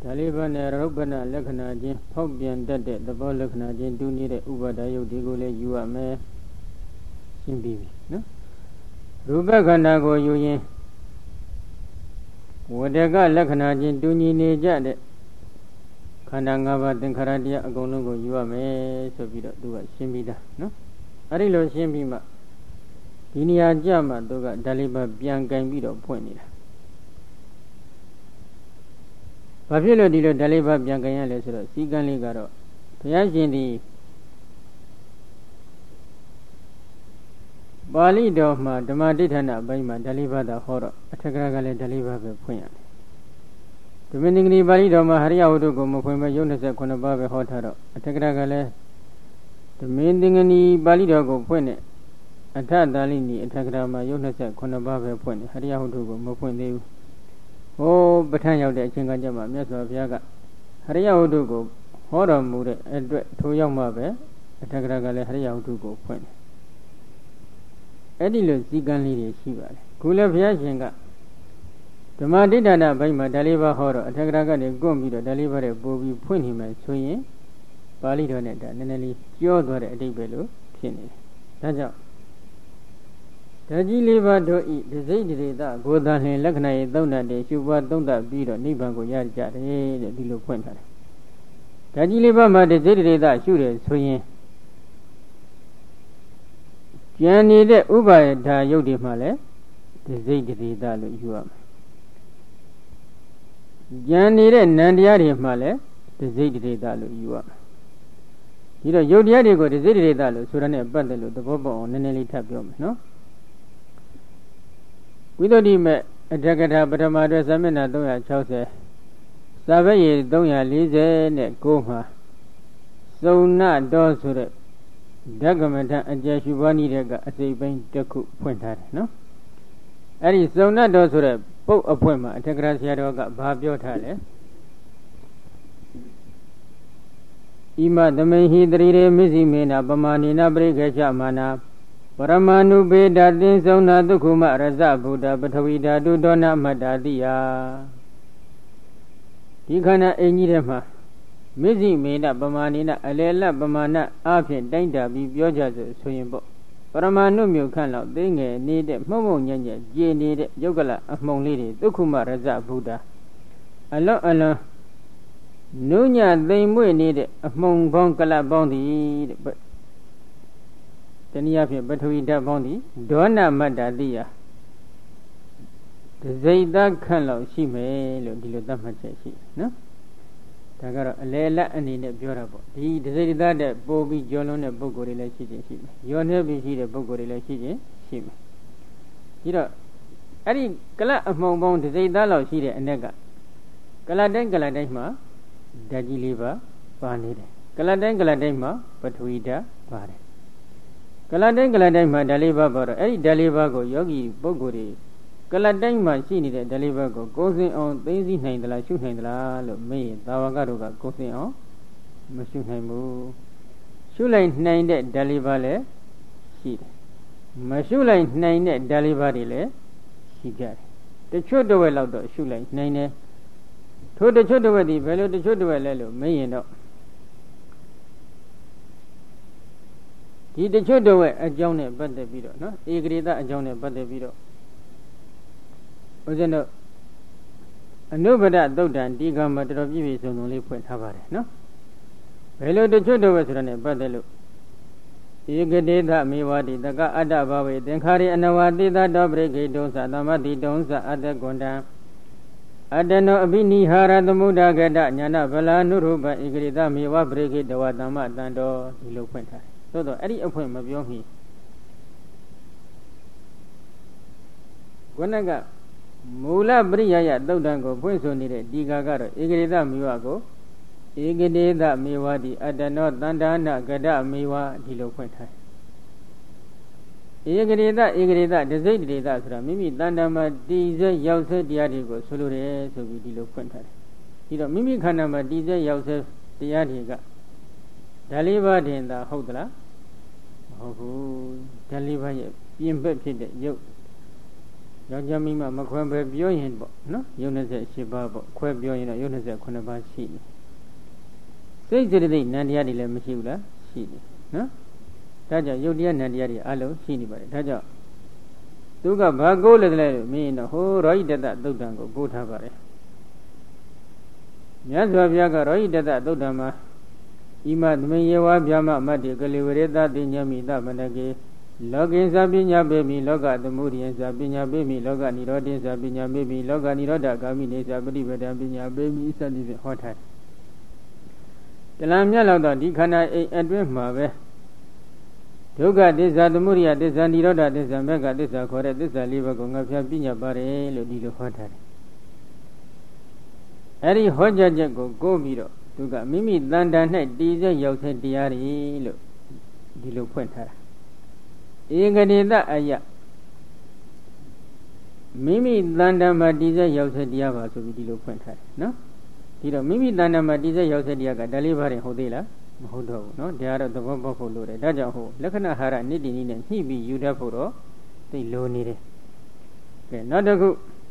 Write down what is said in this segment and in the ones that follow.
ဒါလေးပါးနဲ့ရုပ်ပနာလက္ခဏာချင်းဖောက်ပြန်တတ်တဲ့သဘောလက္ခဏာချင်းတူနေတဲ့ဥပါဒယုတ်တွေကိုလည်းယူရမယ်ရှင်းပြီးပြီနော်ရူပခန္ဓာကိုယူရင်ဝတ္တကလက္ခဏာချင်းတူညီနေကြတဲ့ခန္ဓာ၅ပါးသင်္ခါရတရားအကုန်လုံးကိုယူရမယ်ဆိုပြီးတော့သူကရှင်းပြီးသားနော်အဲ့ဒီလိုရှင်းပြီးမှဒီနေရာကြမှာသူကဒါလေးပါပြန်ကင်ပြီးတော့ဖွင့်နေတာဘာဖြစ်လို့ဒီလိုဒါလေးပါပြန်ကင်ရလဲဆိုတော့စီကံလေးကတော့ဘုရားရှင်ဒီပါဠိတော်မှာဓမ္မဋိဌာဏအပိုင်းမှာဒါလေးပါသာဟောတော့အထက်ကရာကလည်းဒါလေးပါပဲဖွင့်ရတယ်ဓမ္မနိဂနီပါဠိတော်မှာဟရိယဝတ္ထုကိုမဖွင့်ဘဲယုတ်29ပါးပဲဟောထားတော့အထက်ကရာကလည်းဓမ္မနိဂနီပါဠိတော်ကိုဖွင့်တဲ့အထသာလိနီအထက်ကရာမှာယုတ်29ပါးပဲဖွင့်တယ်ဟရိယဝတ္ထုကိုမဖွင့်သေးဘူးဟိုပဋ္ဌာန်းရောက်တဲ့အချိန်ကကြမှာမြတ်စွာဘုရားကဟရိယဝတ္ထုကိုဟောတော်မူတဲ့အတွက်ထိုရောက်မှပဲအထက်ကရာကလည်းဟရိယဝတ္ထုကိုဖွင့်တယ်အဲ့ဒီလိုစည်းကမ်းလေးတွေရှိပါတယ်ခုလည်းဘုရားရှင်ကဓမ္မဋိဌာဏဘိုင်းမှာဒါလေးပါဟောတော့အထက်ကရာကနေကွန့်ပြီးတော့ဒါလေးပါတဲ့ပို့ပြီးဖွင့်နေမယ်ဆိုရင်ပါဠိတော်နဲ့ဒါနည်းနည်းလေးကြောသွားတဲ့အတိတ်ပဲလို့ဖြစ်နေတယ်ဒါကြောင့်ဓာကြီးလေးပါတို့ဤဒစိတ်ဒရေတကိုယ်သာလျှင်လက္ခဏာရေးသုံးတတ်တယ်ရှုပွားသုံးတတ်ပြီးတော့နိဗ္ဗာန်ကိုရကြတယ်တဲ့ဒီလိုဖွင့်ထားတယ်ဓာကြီးလေးပါမှာဒစိတ်ဒရေတရှုတယ်ဆိုရင်ကျန်နေတဲ့ဥပါဒာယုတ်တွေမှာလည်းဒစိတ်ဒရေတလို့ယူရမယ်ကျန်နေတဲ့နံတရားတွေမှာလည်းဒစိတ်ဒရေတလို့ယူရမယ်ဒီတော့ယုတ်တရားတွေကိုဒစိတ်ဒရေတလို့ဆိုတာနဲ့ပတ်သက်လို့သဘောပေါက်အောင်နည်းနည်းလေးထပ်ပြောမယ်နော်ဝိသုဒ္ဓိမေအထက်ကထာပထမအတွက်သမဏ360စာဘရေ340နဲ့9မှာစုံနတော်ဆိုတဲ့ဓကမထအကျယ်ရှုပွားနည်းတဲ့အစိပ်ပိုင်းတစ်ခုဖွင့်ထားတယ်နော်အဲ့ဒီစုံနတော်ဆိုတဲ့ပုတ်အဖွင့်မှာအထက်ကထာဆရာတော်ကဘာပြောထားလဲဣမသမိဟိတရိရေမစ္စည်းမေနပမာဏိနပရိခေချမာနာပရမဏုပေဒသင်္ဆုံနာဒုက္ခမရဇဗုဒ္ဓပထဝီဓာတုဒေါနမတ္တာတိယဒီခန္ဓာအင်ကြီးထဲမှာမစ္စည်းမေနပမာဏိနအလေလပမာဏအဖြစ်တိုင်းတာပြီးပြောကြဆိုရင်ပေါ့ပရမဏုမြို့ခန့်လောက်သိငယ်နေတဲ့မှုံမှုံညံ့ညံ့ကြည်နေတဲ့ယုတ်ကလအမှုံလေးတွေဒုက္ခမရဇဗုဒ္ဓအလွန်အလွန်နုညသိမ်မွေ့နေတဲ့အမှုံပေါင်းကလပေါင်းသည်တဲ့တနည်းအားဖြင့်ပထဝီဓာတ်ပေါင်းသည်ဒေါနမတ္တတိယဒစိတ်သားခန့်လောက်ရှိမယ်လို့ဒီလိုသတ်မှတ်ချက်ရှိနော်ဒါကတော့အလေလက်အနေနဲ့ပြောတာပေါ့ဒီဒစိတ်သားတဲ့ပို့ပြီးကျော်လွန်တဲ့ပုဂ္ဂိုလ်တွေလည်းရှိခြင်းရှိမယ်ရောနှဲပြီးရှိတဲ့ပုဂ္ဂိုလ်တွေလည်းရှိခြင်းရှိမယ်ဒီတော့အဲ့ဒီကလအမှုံပေါင်းဒစိတ်သားလောက်ရှိတဲ့အ ਨੇ ကကလတိုင်းမှာဓာတ်ကြီးလေးပါနေတယ်ကလတိုင်းမှာပထဝီဓာတ်ပါတယ်ကလတိုင်းမှာဓာတ်လေးပါပါတော့အဲ့ဒီဓာတ်လေးပါကိုယောဂီပုဂ္ဂိုလ်တွေကလတိုင်းမှာရှိနေတဲ့ဓာတ်လေးပါကိုကိုယ်စင်အောင်သိသိနိုင်သလားရှုနိုင်သလားလို့မေးရင်သာဝကတို့ကကိုယ်စင်အောင်မရှုနိုင်ဘူးရှုလိုက်နိုင်တဲ့ဓာတ်လေးပါလည်းရှိတယ်မရှုလိုက်နိုင်တဲ့ဓာတ်လေးပါတွေလည်းရှိကြတယ်တချို့တစ်ဝက်လောက်တော့ရှုလိုက်နိုင်တယ်ထို့တချို့တစ်ဝက်ဒီဘယ်လိုတချို့တစ်ဝက်လဲလို့မေးရင်တော့ဒီတချို့တော့အကြောင်းနဲ့ပတ်သက်ပြီးတော့နော်ဧကရိတအကြောင်းနဲ့ပတ်သက်ပြီးတော့ဦးဇင်းတို့အနုပဒသုတ်တံဒီကမှာတော်တော်ပြည့်ပြည့်စုံစုံလေးဖွင့်ထားပါတယ်နော်ဘယ်လိုတချို့တော့ဆိုတာနဲ့ပတ်သက်လို့ဧကတိသမေဝတိတကအတ္တဘဝေသင်္ခါရိအနဝတိသတောပရိခေတုံသသမတိတုံသအတ္တကွန္တံအတ္တနောအဘိနိဟာရသမုဒ္ဒဂတညာနာဗလာနုရုပဧကရိတမေဝပရိခေတဝသမ္မတံတော်ဒီလိုဖွင့်ထားတယ်သို့တော့အဲ့ဒီအဖွင့်မပြောမီခုနကမူလပရိယယသုတ်တံကိုဖွင့်ဆိုနေတဲ့ဒီဃာကတော့ဧကရိတမေဝကိုဧကတိသမေဝတိအတ္တနောတန္တာနဂဒမေဝဒီလိုဖွင့်ထားဧကရိတဒစိတ်တေတဆိုတာမိမိတဏ္ဍာမှာတည်စေရောက်စေတရားတွေကိုဆိုလိုတယ်ဆိုပြီးဒီလိုဖွင့်ထားတယ်ဒီတော့မိမိခန္ဓာမှာတည်စေရောက်စေတရားတွေကဒါလေးပါးတင်သာဟုတ်သလားမဟုတ်ဘူးဒါလေးပါးရဲ့ပြင်ပဖြစ်တဲ့ယုတ်ယောက်ျားမိန်းမမခွဲပဲပြောရင်ပေါ့နော်ယုံ28ပါးပေါ့ခွဲပြောရင်တော့ယုံ29ပါးရှိတယ်စိတ်စေတသိက်နံတရားတွေလည်းမရှိဘူးလားရှိတယ်နော်ဒါကြောင့်ယုတ်တရားနံတရားတွေအလုံးရှိနေပါတယ်ဒါကြောင့်သူကဘာကိုးလဲလို့မင်းတော့ဟိုရောဟိတတသုတ်တံကိုကိုးထားပါတယ်မြတ်စွာဘုရားကရောဟိတတသုတ်တံမှာဣမသမေယေဝဗျာမမတ္တိကလေဝရေတတိညမိတမနကေလောကိသပညာပေမိလောကသမုဒိယသပညာပေမိလောကနိရောဓိသပညာပေမိလောကနိရောဓဂာမိနေသပฏิပဒံပညာပေမိစသည်ဖြင့်ဟောထားတယ်တလံမြတ်လောက်တော့ဒီခန္ဓာအိမ်အတွင်းမှာပဲဒုက္ခသစ္စာသမုဒိယသစ္စာနိရောဓသစ္စာမေဃသစ္စာခေါ်တဲ့သစ္စာလေးပါးကိုငါဖျားပညာပါတယ်လို့ဒီလိုဟောထားတယ်အဲ့ဒီဟောကြားချက်ကိုကိုးပြီးတော့သူကမိမိတန်တန်၌တည်စေရောက်စေတရားတွေလို့ဒီလိုဖွင့်ထားတာဧကတိတအယမိမိတန်တန်မှာတည်စေရောက်စေတရားပါဆိုပြီးဒီလိုဖွင့်ထားတယ်နော်ဒီတော့မိမိတန်တန်မှာတည်စေရောက်စေတရားကဒါလေးပါးရင်ဟုတ်သေးလားမဟုတ်တော့ဘူးနော်ဒါကတော့သဘောပေါက်ဖို့လိုတယ်ဒါကြောင့်ဟိုလက္ခဏာဟာရနိတ္တိနိနဲ့ညှိပြီးယူတတ်ဖို့တော့သိလိုနေတယ်ကဲနောက်တစ်ခု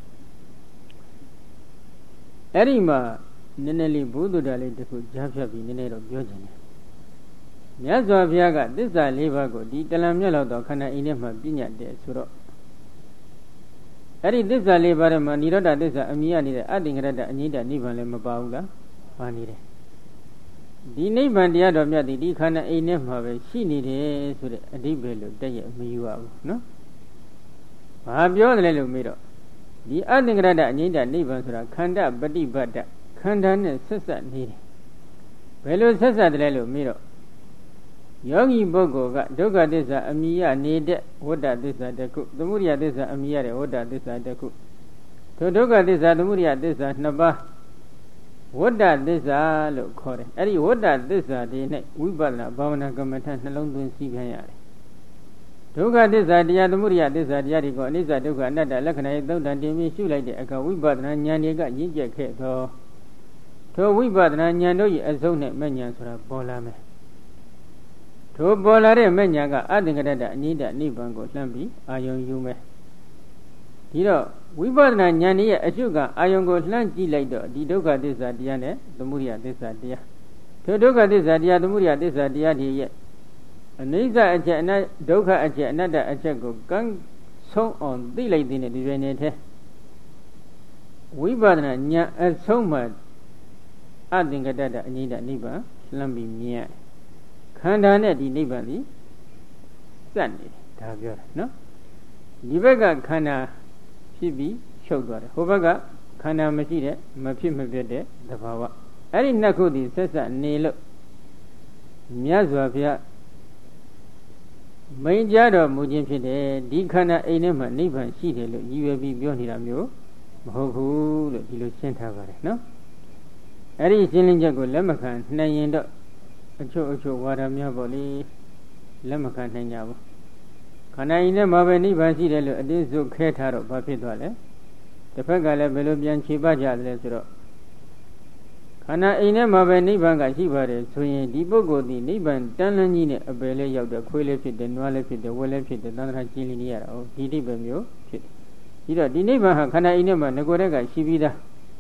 အဲ့ဒီမှာနည်းနည်းလေးဘုဒ္ဓတာလေးတစ်ခုကြားဖြတ်ပြီးနည်းနည်းတော့ပြောချင်တယ်မြတ်စွာဘုရားကသစ္စာ၄ပါးကိုဒီတလံမြတ်လောက်တော့ခန္ဓာအိမ်ထဲမှာပြညတ်တယ်ဆိုတော့အဲ့ဒီသစ္စာ၄ပါးထဲမှာនិရောဓသစ္စာအမြင်ရနေတဲ့အတ္တိငရတအငြိမ့်တနိဗ္ဗာန်လည်းမပါဘူးလားပါနေတယ်ဒီနိဗ္ဗာန်တရားတော်မြတ်ဒီခန္ဓာအိမ်ထဲမှာပဲရှိနေတယ်ဆိုတဲ့အဓိပ္ပာယ်လို့တက်ရမယူရဘူးနော်ဘာပြောတယ်လဲလို့မေးတော့ဒီအတ္တိငရတအငြိမ့်တနိဗ္ဗာန်ဆိုတာခန္ဓာပฏิပတ်တခန္ဓာနဲ့ဆက်ဆက်နေတယ်ဘယ်လိုဆက်ဆက်တယ်လဲလို့မေးတော့ယောဂီပုဂ္ဂိုလ်ကဒုက္ခသစ္စာအမြင်ရနေတဲ့ဝတ္တသစ္စာတစ်ခုသမုဒယသစ္စာအမြင်ရတဲ့ဝတ္တသစ္စာတစ်ခုထိုဒုက္ခသစ္စာသမုဒယသစ္စာနှစ်ပါးဝတ္တသစ္စာလို့ခေါ်တယ်အဲ့ဒီဝတ္တသစ္စာတွေနဲ့ဝိပဿနာဘာဝနာကမ္မထနှလုံးသွင်းစီးပြန်ရတယ်ဒုက္ခသစ္စာတရားသမုဒယသစ္စာတရားတွေကိုအနိစ္စဒုက္ခအနတ္တလက္ခဏာရေးသုံးတန်တင်ပြီးရှုလိုက်တဲ့အခါဝိပဿနာဉာဏ်တွေကရင့်ကျက်ခဲ့သောထိုဝိပဿနာဉာဏ်တို့၏အစုံနဲ့မဲ့ဉာဏ်ဆိုတာပေါ်လာမယ်ထိုပေါ်လာတဲ့မဲ့ဉာဏ်ကအတ္တငရတအနိဒနိဗ္ဗာန်ကိုလှမ်းပြီးအာယုံယူမယ်ဒီတော့ဝိပဿနာဉာဏ်ရဲ့အရှုကအာယုံကိုလှမ်းကြည့်လိုက်တော့ဒီဒုက္ခသစ္စာတရားနဲ့သမုဒယသစ္စာတရားထိုဒုက္ခသစ္စာတရားသမုဒယသစ္စာတရားတွေရဲ့အနိစ္စအချက်အနတ္ဒုက္ခအချက်အနတ္တအချက်ကိုကန်းဆုံးအောင်သိလိုက်တဲ့ဒီပြင်နဲ့ဝိပဿနာဉာဏ်အဆုံးမှာအတ္တငရတအနိဒနိဗ္ဗာန်လှမ်းပြီးမြင်ခန္ဓာနဲ့ဒီနိဗ္ဗာန်ကြီးစက်နေတယ်ဒါပြောတာနော်ဒီဘက်ကခန္ဓာဖြစ်ပြီးချုပ်သွားတယ်ဟိုဘက်ကခန္ဓာမရှိတဲ့မဖြစ်မပြတ်တဲ့သဘာဝအဲ့ဒီနှစ်ခုဒီဆက်ဆက်နေလို့မြတ်စွာဘုရားမိန့်ကြားတော်မူခြင်းဖြစ်တယ်ဒီခန္ဓာအိမ်ထဲမှာနိဗ္ဗာန်ရှိတယ်လို့ရည်ရွယ်ပြီးပြောနေတာမျိုးမဟုတ်ဘူးလို့ဒီလိုရှင်းထားပါတယ်နော်အဲ့ဒီရှင်းလင်းချက်ကိုလက်မခံနိုင်ရင်တော့အချို့ဝါဒများပေါ့လေလက်မခံနိုင်ကြဘူးခန္ဓာရင်ထဲမှာပဲနိဗ္ဗာန်ရှိတယ်လို့အတင်းစုခဲထားတော့ဘာဖြစ်သွားလဲတစ်ဖက်ကလည်းဘယ်လိုပြန်ခြေပတ်ကြတယ်ဆိုတော့ခန္ဓာအိမ်ထဲမှာပဲနိဗ္ဗာန်ကရှိပါတယ်ဆိုရင်ဒီပုဂ္ဂိုလ်ဒီနိဗ္ဗာန်တန်းလန်းကြီးနဲ့အပယ်လေးရောက်တဲ့ခွေးလေးဖြစ်တယ်နွားလေးဖြစ်တယ်ဝက်လေးဖြစ်တယ်သန္တရာကျင်းလင်းနေရတာဟုတ်ဒီတိပဲမျိုးဖြစ်တယ်ပြီးတော့ဒီနိဗ္ဗာန်ဟာခန္ဓာအိမ်ထဲမှာငကိုယ်တည်းကရှိပြီးသား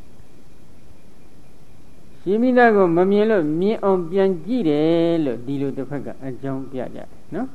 ရှင်မိသားကိုမမြင်လို့မြင်အောင်ပြန်ကြည့်တယ်လို့ဒီလိုတစ်ဖက်ကအကြောင်းပြကြတယ်နော်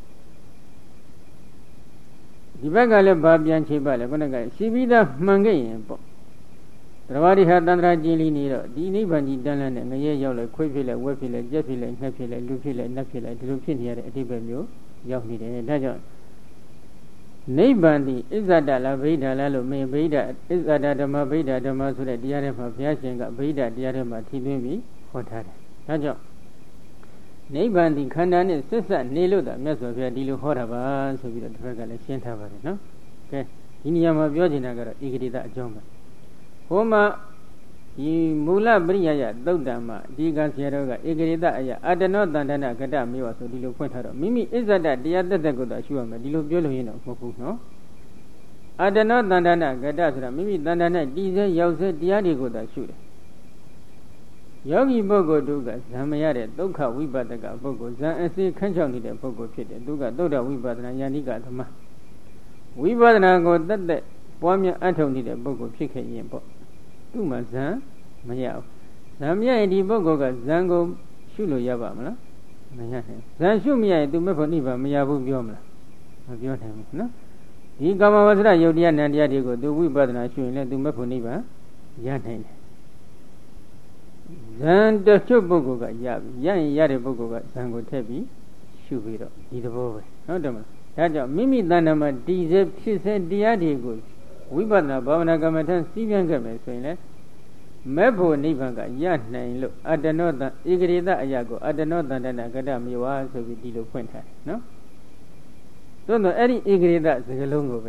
ဒီဘက်ကလည်းဗာပြန်ချိပါလေခုနကရှင်မိသားမှန်ခဲ့ရင်ပေါ့တရားဝတိဟာတန္တရာကျင်းလီနေတော့ဒီနိဗ္ဗာန်ကြီးတန်းလန်းနဲ့ငရဲရောက်လဲခွေးဖြစ်လဲဝက်ဖြစ်လဲကြက်ဖြစ်လဲငှက်ဖြစ်လဲလူဖြစ်လဲနတ်ဖြစ်လဲဒီလိုဖြစ်နေရတဲ့အတိပ္ပယ်မျိုးရောက်နေတယ်ဒါကြောင့်နိဗ္ဗာန်ဒီအစ္ဆဒလားဗိဓာလားလို့မင်းဗိဓာအစ္ဆဒဓမ္မဗိဓာဓမ္မဆိုတဲ့တရားတွေမှာဘုရားရှင်ကဗိဓာတရားတွေမှာထီးသွင်းပြီးဟောထားတယ်။ဒါကြောင့်နိဗ္ဗာန်ဒီခန္ဓာနဲ့ဆက်ဆက်နေလို့တာမြတ်စွာဘုရားဒီလိုဟောတာပါဆိုပြီးတော့တစ်ဖက်ကလည်းရှင်းထားပါတယ်နော်။ကဲဒီနေရာမှာပြောချင်တာကတော့ဧကတိတအကြောင်းပဲ။ဟိုမှာဒီမူလပရိယယသုတ်တံမှာဒီကဆရာတော်ကဧကရိတအယအတ္တနောတန္တနာဂတမေဝဆိုဒီလိုဖွင့်ထားတော့မိမိအစ္ဆဒတရားတက်တက်ကိုသာရှုရမယ်ဒီလိုပြောလို့ရင်တော့မဟုတ်ဘူးနော်အတ္တနောတန္တနာဂတဆိုတာမိမိတန္တနဲ့တည်စေရောက်စေတရားတွေကိုသာရှုတယ်ယောဂီပုဂ္ဂိုလ်တို့ကဇံမရတဲ့ဒုက္ခဝိပဿကပုဂ္ဂိုလ်ဇံအစေခန့်ချောက်နေတဲ့ပုဂ္ဂိုလ်ဖြစ်တယ်သူကသုဒ္ဓဝိပဿနာယန္တိကသမဝိပဿနာကိုတက်တက်ပွားများအထောက်နေတဲ့ပုဂ္ဂိုလ်ဖြစ်ခဲ့ရင်ပေါ့သူ့မှာဇံမရဘူးဇံမရရင်ဒီပုဂ္ဂိုလ်ကဇံကိုရှုလို့ရပါမလားမရနိုင်ဇံရှုမရရင်သူမဲ့ဖို့နိဗ္ဗာန်မရဘူးပြောမလားမပြောနိုင်ဘူးနော်ဒီကာမဝဆရယုတ်တရားနံတရားတွေကိုသူဝိပဿနာရှုရင်လည်းသူမဲ့ဖို့နိဗ္ဗာန်ရနိုင်တယ်ဇံတချို့ပုဂ္ဂိုလ်ကရပြီရရင်ရတဲ့ပုဂ္ဂိုလ်ကဇံကိုထည့်ပြီးရှုပြီးတော့ဒီသဘောပဲဟုတ်တယ်မလားဒါကြောင့်မိမိတဏ္ဍာမှာဒီစေဖြစ်စေတရားတွေကိုဝိပဿနာဘာဝနာကမ္မထစီးပြန်ခဲ့မယ်ဆိုရင်လည်းမဲ့ဖို့နိဗ္ဗာန်ကရနိုင်လို့အတ္တနောတံဧကရိတအရာကိုအတ္တနောတန္တနာကတ္တမြေဝါဆိုပြီးဒီလိုဖွင့်ထားတယ်နော်သို့တော့အဲ့ဒီဧကရိတစကားလုံးကိုပဲ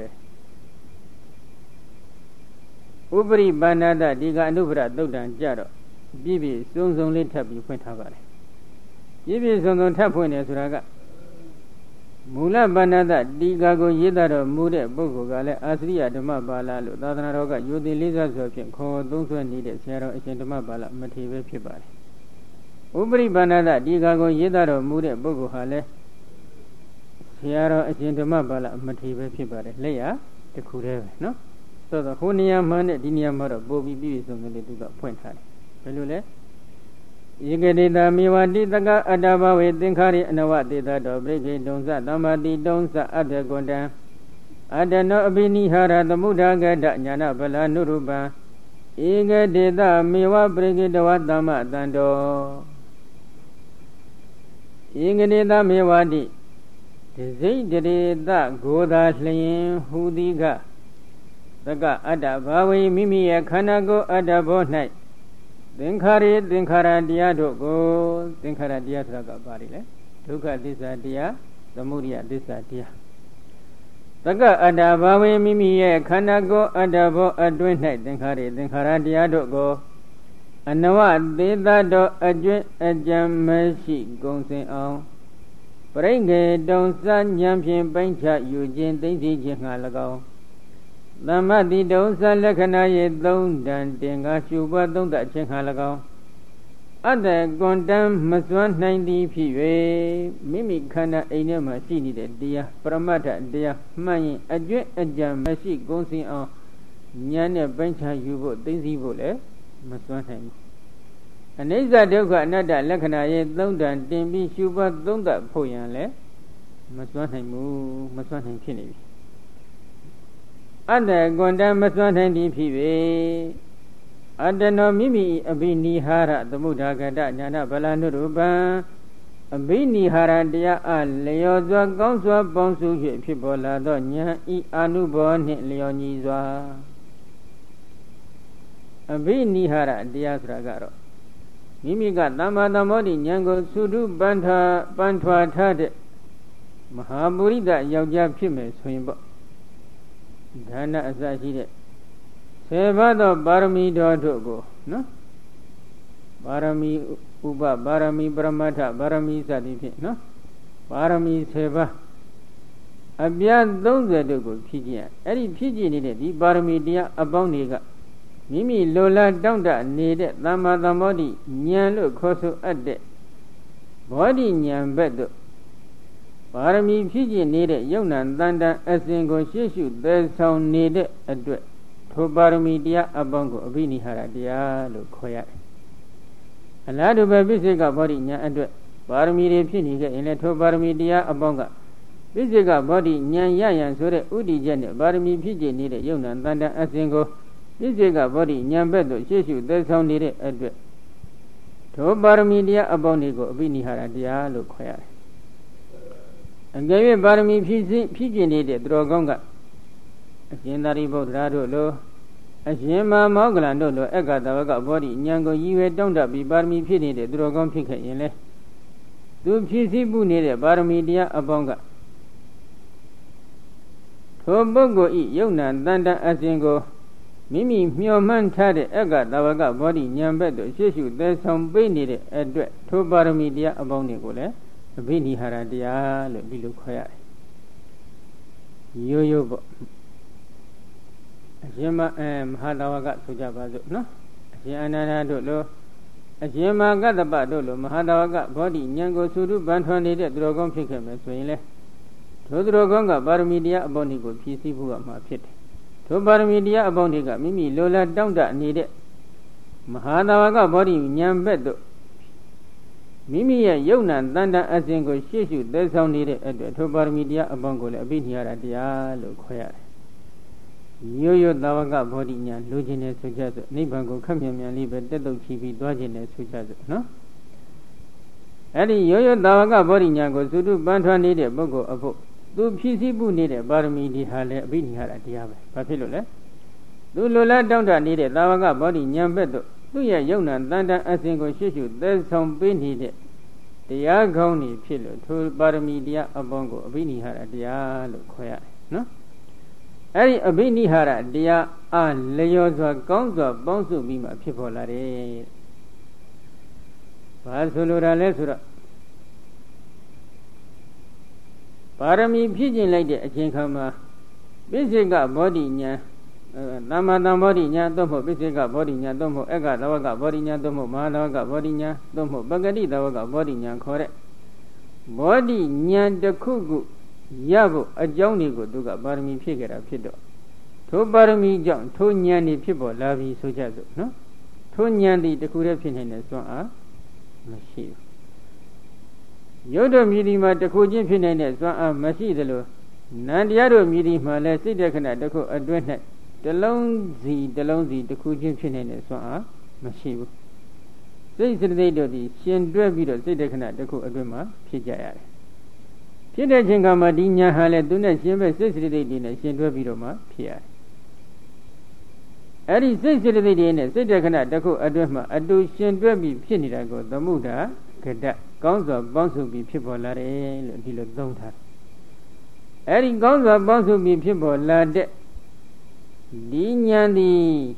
ဥပရိပါဏတဒီကအနုပရသုတ်တံကြတော့ပြည့်ပြည့်စုံစုံလေးထပ်ပြီးဖွင့်ထားပါတယ်ပြည့်ပြည့်စုံစုံထပ်ဖွင့်တယ်ဆိုတာကမူလပါဏတဒီကကိုရေးသားတော်မူတဲ့ပုဂ္ဂိုလ်ကလည်းအာသရိယဓမ္မပါဠလို့သာသနာတော်ကယူသည်လေးစားဆိုဖြင့်ခေါ်သုံးဆွဲနေတဲ့ဆရာတော်အရှင်ဓမ္မပါဠမထေပဲဖြစ်ပါတယ်ဥပရိပါဏတဒီကကိုရေးသားတော်မူတဲ့ပုဂ္ဂိုလ်ဟာလည်းဆရာတော်အရှင်ဓမ္မပါဠမထေပဲဖြစ်ပါတယ်လက်ရတစ်ခုတည်းပဲနော်ဆိုတော့ဟိုနေရာမှနဲ့ဒီနေရာမှာတော့ပို့ပြီးပြည့်စုံစုံလေးသူကဖွင့်ထားတယ်ဘယ်လိုလဲဧကတိတာမေဝတိတကအတ္တဘဝေသင်္ခါရိအနဝတေတတောပရိခေတုံသသမ္မာတိတုံသအတ္တကွန္တံအတ္တနောအဘိနိဟာရသမုဒ္ဒဂတညာနာဗလာနုရူပံဧကတိတာမေဝပရိခေတဝသမ္မတန္တောဧကတိတာမေဝတိဒဇိတရေတဂောသာလျင်ဟူသည်ကတကအတ္တဘာဝေမိမိရဲ့ခန္ဓာကိုယ်အတ္တဘော၌သင်္ခါရသင်္ခါရတရားတို့ကိုသင်္ခါရတရားဆိုတာကဘာလဲဒုက္ခသစ္စာတရားသမုဒယသစ္စာတရားတကအတ္တဘာဝေမိမိရဲ့ခန္ဓာကိုယ်အတ္တဘောအတွင်း၌သင်္ခါရသင်္ခါရတရားတို့ကိုအနဝသေတတော်အကျွင့်အကြံမရှိကုန်စင်အောင်ပရိငေတုံစဉ္ဉံဖြင့်ပိုင်းခြားယူခြင်းသိသိခြင်းငှာ၎င်းသမ္မတိတုံစလက္ခဏာရေသုံးတန်တင်ကားရှုပွားသုံးသခြင်းခါ၎င်းအတ္တကွန်တံမစွမ်းနိုင်သည်ဖြစ်၍မိမိခန္ဓာအိမ်ထဲမှာရှိနေတဲ့တရားပရမတ္ထတရားမှန်ရင်အကျွင့်အကြံမရှိကုန်စင်အောင်ဉာဏ်နဲ့ပိုင်းခြားယူဖို့သိသိဖို့လည်းမစွမ်းနိုင်ဘူးအနိစ္စဒုက္ခအနတ္တလက္ခဏာရေသုံးတန်တင်ပြီးရှုပွားသုံးသဖို့ရန်လည်းမစွမ်းနိုင်ဘူးမစွမ်းနိုင်ဖြစ်နေပြီအတ္တကွန္တမစွမ်းနိုင်သည်ဖြစ်၍အတ္တနောမိမိအဘိနိဟာရသမုဒ္ဒဂတညာနာဗလာနုရူပံအဘိနိဟာရတရားအလျော်စွာကောင်းစွာပေါင်းစု၍ဖြစ်ပေါ်လာသောဉာဏ်ဤအာနုဘောနှင့်လျော်ညီစွာအဘိနိဟာရတရားဆိုတာကတော့မိမိကသမ္မာသမ္ဗောဓိဉာဏ်ကိုသုတုပန်ထွာထားတဲ့မဟာပုရိသယောက်ျားဖြစ်မယ်ဆိုရင်ပေါ့ဒါနအစရှိတဲ့10ပါးသောပါရမီတော်တို့ကိုနော်ပါရမီဥပပါရမီပရမတ္ထပါရမီစသည်ဖြင့်နော်ပါရမီ10ပါးအပြား30တို့ကိုဖြည့်ကျင့်အဲ့ဒီဖြည့်ကျင့်နေတဲ့ဒီပါရမီတရားအပေါင်းတွေကမိမိလိုလားတောင့်တနေတဲ့သမ္မာသမ္ဗောဓိဉာဏ်လို့ခေါ်ဆိုအပ်တဲ့ဘောဓိဉာဏ်ဘက်သို့ပါရမီဖြစ်ကျင်နေတဲ့ယုံနာတန်တန်အစဉ်ကိုရှေ့ရှုသယ်ဆောင်နေတဲ့အတွက်ထိုပါရမီတရားအပေါင်းကိုအဘိနိဟာရတရားလို့ခေါ်ရတယ်။အလားတူပဲပိစိကဘောဓိဉာဏ်အတွက်ပါရမီတွေဖြစ်နေခဲ့ရင်လည်းထိုပါရမီတရားအပေါင်းကပိစိကဘောဓိဉာဏ်ရရန်ဆိုတဲ့ဥဒိချက်နဲ့ပါရမီဖြစ်ကျင်နေတဲ့ယုံနာတန်တန်အစဉ်ကိုပိစိကဘောဓိဉာဏ်ဘက်သို့ရှေ့ရှုသယ်ဆောင်နေတဲ့အတွက်ထိုပါရမီတရားအပေါင်းတွေကိုအဘိနိဟာရတရားလို့ခေါ်ရတယ်အကယ်၍ပါရမီဖြည့်ကျင်နေတဲ့သူတော်ကောင်းကအရှင်သာရိပုတ္တရာတို့လိုအရှင်မမောဂလန်တို့လိုအက္ခတဝကဘောဓိဉာဏ်ကိုရည်ရွယ်တောင့်တပြီးပါရမီဖြည့်နေတဲ့သူတော်ကောင်းဖြစ်ခဲ့ရင်လေသူဖြည့်ဆည်းမှုနေတဲ့ပါရမီတရားအပေါင်းကထိုပုဂ္ဂိုလ်ဤယုံနာတန်တန်အစဉ်ကိုမိမိမျှော်မှန်းထားတဲ့အက္ခတဝကဘောဓိဉာဏ်ဘက်သို့ရှေ့ရှုသယ်ဆောင်ပေးနေတဲ့အတွက်ထိုပါရမီတရားအပေါင်းတွေကိုလည်းအဘိနိဟာရတရားလို့ဒီလိုခေါ်ရတယ်။ရိုးရိုးပေါ့အရှင်မဟာတဝကဆိုကြပါစို့နော်အရှင်အနန္ဒတို့လိုအရှင်မကတ္တပတို့လိုမဟာတဝကဘောဓိဉာဏ်ကိုသုတုပန်ထွန်နေတဲ့သူတော်ကောင်းဖြစ်ခဲ့မယ်ဆိုရင်လေထိုသူတော်ကောင်းကပါရမီတရားအပေါင်းကိုဖြည့်ဆည်းဖို့မှာဖြစ်တယ်။ထိုပါရမီတရားအပေါင်းတွေကမိမိလိုလားတောင့်တနေတဲ့မဟာသာဝကဗောဓိဉာဏ်ဘက်သို့မိမိရဲ့ယုံနာတန်တန်အစဉ်ကိုရှေ့ရှုသယ်ဆောင်နေတဲ့အတွက်ထိုပါရမီတရားအပေါင်းကိုလည်းအဘိနိဟာရတရားလို့ခေါ်ရတယ်။ရိုးရိုးသာဝကဗောဓိဉာဏ်လိုချင်တယ်ဆိုကြစို့နိဗ္ဗာန်ကိုခက်မြန်မြန်လေးပဲတက်တုတ်ချီပြီးသွားခြင်းနဲ့ဆိုကြစို့နော်။အဲ့ဒီရိုးရိုးသာဝကဗောဓိဉာဏ်ကိုသုတုပန်းထွန်းနေတဲ့ပုဂ္ဂိုလ်အဖို့သူဖြည့်ဆည်းမှုနေတဲ့ပါရမီဒီဟာလည်းအဘိနိဟာရတရားပဲ။ဘာဖြစ်လို့လဲ။သူလိုလားတောင့်တနေတဲ့သာဝကဗောဓိဉာဏ်ဘက်သို့သူ့ရဲ့ယုံနာတန်တန်အစဉ်ကိုရှေ့ရှုသယ်ဆောင်ပေးနေတဲ့တရားကောင်းနေဖြစ်လို့ထိုပါရမီတရားအပေါင်းကိုအဘိနိဟာရတရားလို့ခေါ်ရတယ်နော်အဲ့ဒီအဘိနိဟာရတရားအားလျော်စွာကောင်းစွာပေါင်းစုပြီးမှဖြစ်ပေါ်လာတယ်ဘာဆိုလိုတာလဲဆိုတော့ပါရမီဖြည့်ကျင်လိုက်တဲ့အချိန်ခါမှာပိစိကဘောဓိဉာဏ်သမ္မာတံဘောဓိဉာဏ်သို့မဟုတ်ပိစိကဘောဓိဉာဏ်သို့မဟုတ်အက္ခသဝကဘောဓိဉာဏ်သို့မဟုတ်မဟာသဝကဘောဓိဉာဏ်သို့မဟုတ်ပဂတိသဝကဘောဓိဉာဏ်ခေါ်တဲ့ဘောဓိဉာဏ်တစ်ခုခုရဖို့အကြောင်းတွေကိုသူကပါရမီဖြည့်ခဲ့တာဖြစ်တော့ထိုပါရမီကြောင့်ထိုဉာဏ်တွေဖြစ်ပေါ်လာပြီဆိုကြစို့နော်ထိုဉာဏ်ဒီတစ်ခုတည်းဖြစ်နေတဲ့စွမ်းအားမရှိဘူးရုပ်တော်မြည်ဒီမှာတစ်ခုချင်းဖြစ်နေတဲ့စွမ်းအားမရှိသလိုနန္တရားတို့မြည်ဒီမှာလည်းစိတ်တက္ခဏတစ်ခုအတွင်း၌တလုံးစီတစ်ခုချင်းဖြစ်နေတဲ့စွမ်းအားမရှိဘူးစိတ်စိတ္တိတို့ဒီရှင်တွဲပြီးတော့စိတ်တက္ခဏတစ်ခုအတွင်းမှာဖြစ်ကြရတယ်ဖြစ်တဲ့ချိန်ကမှဒီညာဟာလည်းသူနဲ့ရှင်ပဲစိတ်စိတ္တိတွေနဲ့ရှင်တွဲပြီးတော့မှဖြစ်ရတယ်အဲ့ဒီစိတ်စိတ္တိတွေနဲ့စိတ်တက္ခဏတစ်ခုအတွင်းမှာအတူရှင်တွဲပြီးဖြစ်နေတာကိုသမုဒ္ဒါကတ္တကောင်းစွာပေါင်းစုပြီးဖြစ်ပေါ်လာတယ်လို့ဒီလိုသုံးထားအဲ့ဒီကောင်းစွာပေါင်းစုပြီးဖြစ်ပေါ်လာတဲ့ဒီဉာဏ်ဒီ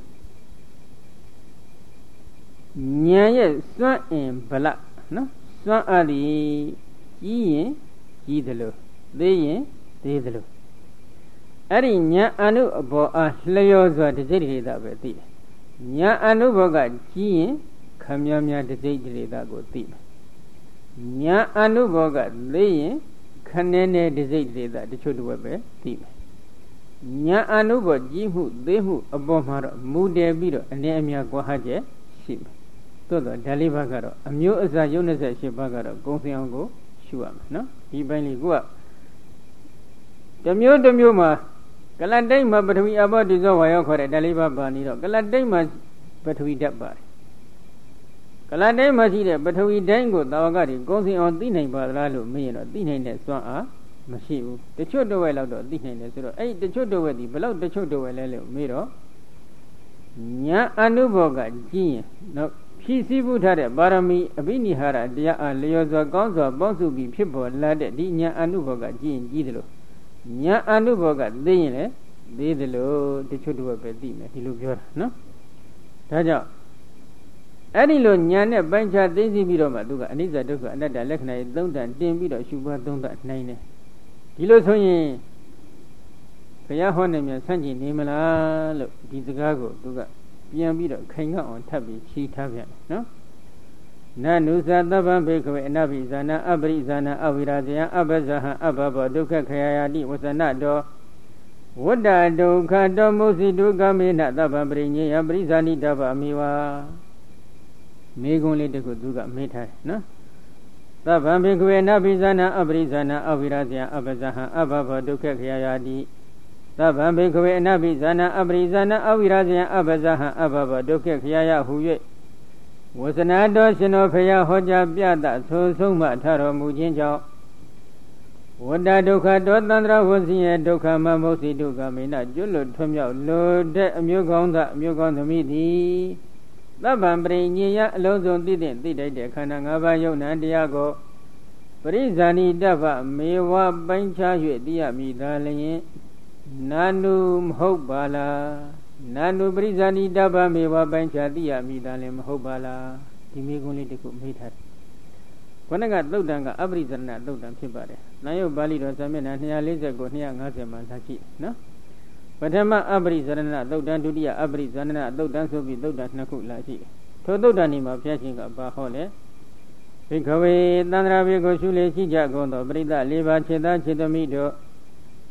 ဉာဏ်ရဲ့စွမ်းအင်ဗလနော်စွမ်းအားဒီကြီးရင်ကြီးသလိုသေးရင်သေးသလိုအဲ့ဒီဉာဏ်အနုအဘောအားလျော်စွာတစိတ်တေတာပဲသိတယ်ဉာဏ်အနုဘောကကြီးရင်ခမည်းများတစိတ်တေတာကိုသိတယ်ဉာဏ်အနုဘောကသေးရင်ခနဲ့နဲ့တစိတ်တေတာတချို့တော့ပဲသိမယ်ဉာဏ်အနုဘောကြီးမှုသေးမှုအပေါ်မှာတော့မူတည်ပြီးတော့အနေအများကွာဟချက်ရှိမယ်သို့တော့ဒါလေးပါကတော့အမျိုးအစားရုပ်28ပါးကတော့ဂုံစင်အောင်ကိုရှုရမယ်နော်ဒီပိုင်းလေးကိုကတစ်မျိုးမှာကလတ်တိတ်မှာပထဝီအဘောတိဇောဝါယောခေါ်တဲ့ဒါလေးပါပါနေတော့ကလတ်တိတ်မှာပထဝီဓာတ်ပါတယ်ကလတ်တိတ်မှာရှိတဲ့ပထဝီဓာတ်ကိုသာဝကတွေဂုံစင်အောင်သိနိုင်ပါသလားလို့မေးရင်တော့သိနိုင်တဲ့စွမ်းအားမရှိဘူးတချို့တဝက်လောက်တော့သိနိုင်တယ်ဆိုတော့အဲ့ဒီတချို့တဝက်ဒီဘယ်လောက်တချို့တဝက်လဲလို့မေးတော့ဉာဏ်အနုဘောကကြီးရင်တော့ဖြည့်ဆည်းမှုထားတဲ့ပါရမီအဘိနိဟာရတရားအားလျော်စွာကောင်းစွာပေါင်းစုပြီးဖြစ်ပေါ်လာတဲ့ဒီဉာဏ်အနုဘောကကြီးရင်ကြီးတယ်လို့ဉာဏ်အနုဘောကသိရင်လည်းသိတယ်လို့တချို့တဝက်ပဲသိမယ်ဒီလိုပြောတာနော်ဒါကြောင့်အဲ့ဒီလိုဉာဏ်နဲ့ပိုင်းခြားသိသိပြီးတော့မှသူကအနိစ္စဒုက္ခအနတ္တလက္ခဏာတွေသုံးသပ်တင်ပြီးတော့ရှုပွားသုံးသပ်နိုင်တယ်ဒီလိုဆိုရင်ဘုရားဟောနေမြန်ဆန့်ကျင်နေမလားလို့ဒီစကားကိုသူကပြန်ပြီးတော့ခိုင်ကောက်အောင်ထပ်ပြီးချီးထားပြန်တယ်နော်နနုသသဗ္ဗံဘေကဝေအနဘိဇာနာအပရိဇာနာအဝိရာဇယံအဘဇဟံအဘဘောဒုက္ခခယယာတိဝဇနတောဝတ္တဒုက္ခတောမုစိတုကမေနသဗ္ဗံပရိညေယပရိဇာနိတဗ္ဗအမိဝါမေကွန်းလေးတခုသူကမေးထားတယ်နော်သဗ္ဗံဘေကဝေအနဘိဇာနာအပရိဇာနာအဝိရာဇယံအဘဇဟံအဘဘောဒုက္ခခယယာတိသဗ္ဗံဘေကဝေအနဘိဇာနာအပရိဇာနာအဝိရာဇယံအဘဇဟံအဘဘောဒုက္ခခယယဟု၍ဝဇနာတော်ရှင်တော်ဖရာဟောကြားပြသဆိုဆုံးမှထတော်မူခြင်းကြောင့်ဝတ္တဒုက္ခတောသန္တရဝဇင်းရဲ့ဒုက္ခမမုတ်စီဒုက္ခမေနကျွလွတ်ထွံ့မြောက်လိုတဲ့အမျိုးကောင်းသားအမျိုးကောင်းသမီးသည်သဗ္ဗံပရိညေယအလုံးစုံသိတဲ့သိတိုက်တဲ့ခန္ဓာ၅ပါးယုံနာတရားကိုပရိဇာနိတဗ္ဗမေဝပိုင်းခြား၍သိရမည်သာလျှင်နာနုမဟုတ်ပါလားနာနုပရိဇာနိတဗ္ဗမေဝပိုင်းခြားသိရမည်သာလျှင်မဟုတ်ပါလားဒီမိကုံးလေးတခုမေးထားတယ်ခொနကသုတ်တံကအပရိဇရဏသုတ်တံဖြစ်ပါတယ်။နာယုတ်ပါဠိတော်စာမျက်နှာ249 250မှာသာရှိနော်။ပထမအပရိဇရဏသုတ်တံဒုတိယအပရိဇရဏသုတ်တံဆိုပြီးသုတ်တံနှစ်ခုလာရှိတယ်။ထိုသုတ်တံဒီမှာဘုရားရှင်ကဘာဟောလဲ။ဘိကဝေသန္တရာဘေကိုရှုလေရှိကြကုန်သောပရိသတ်၄ပါးခြေသားခြေသမီးတို့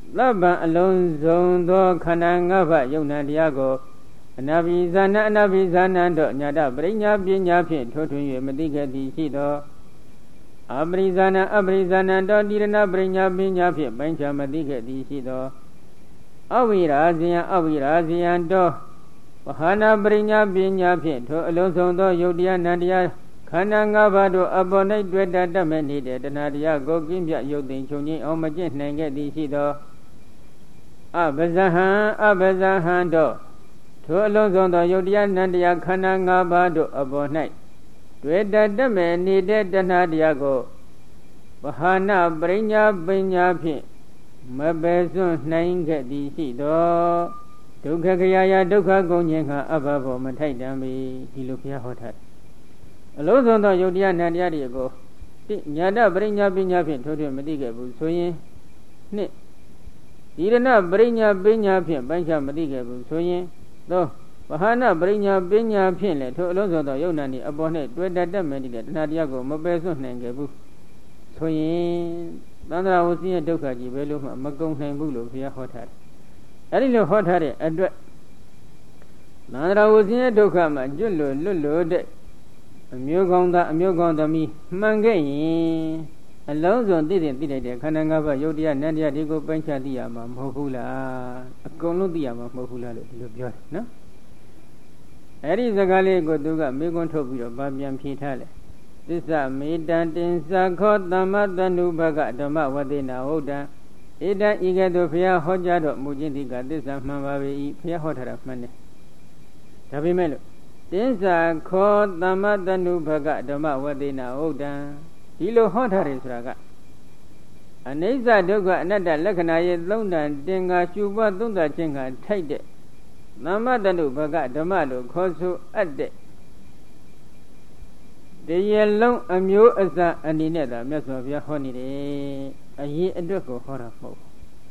သဗ္ဗံအလုံးစုံသောခန္ဓာ၅ပါးယုံနာတရားကိုအနာဘိဇာနအနာဘိဇာနတို့ညာတပရိညာပညာဖြင့်ထိုးထွင်း၍မသိခဲ့သည်ရှိသောအပရိဇာနအပရိဇာနတို့တိရဏပရိညာပညာဖြင့်ပိုင်းခြားမသိခဲ့သည်ရှိသောအဝိရာဇယံအဝိရာဇယံတို့ဝဟာနာပရိညာပညာဖြင့်ထိုအလုံးစုံသောယုတ်တရားနန္တရားခန္ဓာ၅ပါးတို့အပေါ်၌တွေ့တတ်မဲ့နေတဲ့တဏှာတရားကိုကင်းပြယုတ်သိမ်ချုပ်ငြိမ်းအောင်မကျင့်နိုင်ခဲ့သည်ရှိသောအဘဇဟံအဘဇဟံတို့ထိုအလုံးစုံသောယုတ်တရားနန္တရားခန္ဓာ၅ပါးတို့အပေါ်၌တွေ့တတ်မဲ့နေတဲ့တဏှာတရားကိုဝဟာနာပရိညာပညာဖြင့်မပယ်စွန့်နိုင်ခဲ့သည်ရှိသောဒုက္ခခရာယဒုက္ခကုန်ခြင်းဟာအဘဘောမထိုက်တန်ပြီဒီလိုဘုရားဟောထားတယ်အလုံးစုံသောယုတ်တရားနန္တရားတွေကိုညာတပရိညာပညာဖြင့်ထိုးထွင်းမသိခဲ့ဘူးဆိုရင်နှစ်ဒီရဏပရိညာပညာဖြင့်ပိုင်းခြားမသိခဲ့ဘူးဆိုရင်သောဝဟာနပရိညာပညာဖြင့်လည်းထိုအလုံးစုံသောယုတ်နံဤအပေါ်၌တွေ့တတ်မဲ့တဲ့တဏှာတရားကိုမပယ်စွန့်နိုင်ခဲ့ဘူးဆိုရင်သန္တရာဝစီရဲ့ဒုက္ခကြီးဘယ်လိုမှမကုန်နိုင်ဘူးလို့ဘုရားဟောထားတယ်အဲဒီလိုဟောထားတဲ့အတွက်သန္တရာဝစီရဲ့ဒုက္ခမှာကျွတ်လွတ်တဲ့အမျိုးကောင်းသားအမျိုးကောင်းသမီးမှန်ခဲ့ရင်အလုံးစုံသိတဲ့ခန္ဓာ၅ပါးယုတ်တရားနန္တရားတွေကိုပိုင်းခြားသိရမှာမဟုတ်ဘူးလားအကုန်လုံးသိရမှာမဟုတ်ဘူးလားလို့ဒီလိုပြောတယ်နော်အဲ့ဒီစကားလေးကိုသူကမေခွန်းထုတ်ပြီးတော့ဗာပြန်ဖြေထားတယ်သစ္စာမေတံတင်္စခောသမ္မတနုဘဂဓမ္မဝတိနာဟုတ်တံဧတံဤကဲ့သို့ဘုရားဟောကြားတော်မူခြင်းဒီကသစ္စာမှန်ပါပေ၏ဘုရားဟောထားတာမှန်တယ်ဒါပေမဲ့လို့တင်္စခောသမ္မတနုဘဂဓမ္မဝတိနာဟုတ်တံဒီလိုဟောထားတယ်ဆိုတာကအနိစ္စဒုက္ခအနတ္တလက္ခဏာရဲ့သုံးတန်တင်္ဂါရှုပွားသုံးသပ်ခြင်းကထိုက်တဲ့သမ္မတနုဘဂဓမ္မလို့ခေါ်ဆိုအပ်တဲ့တရားလုံးအမျိုးအစားအနေနဲ့သာမြတ်စွာဘုရားဟောနေတယ်အရေးအတွက်ကိုဟောတာမဟုတ်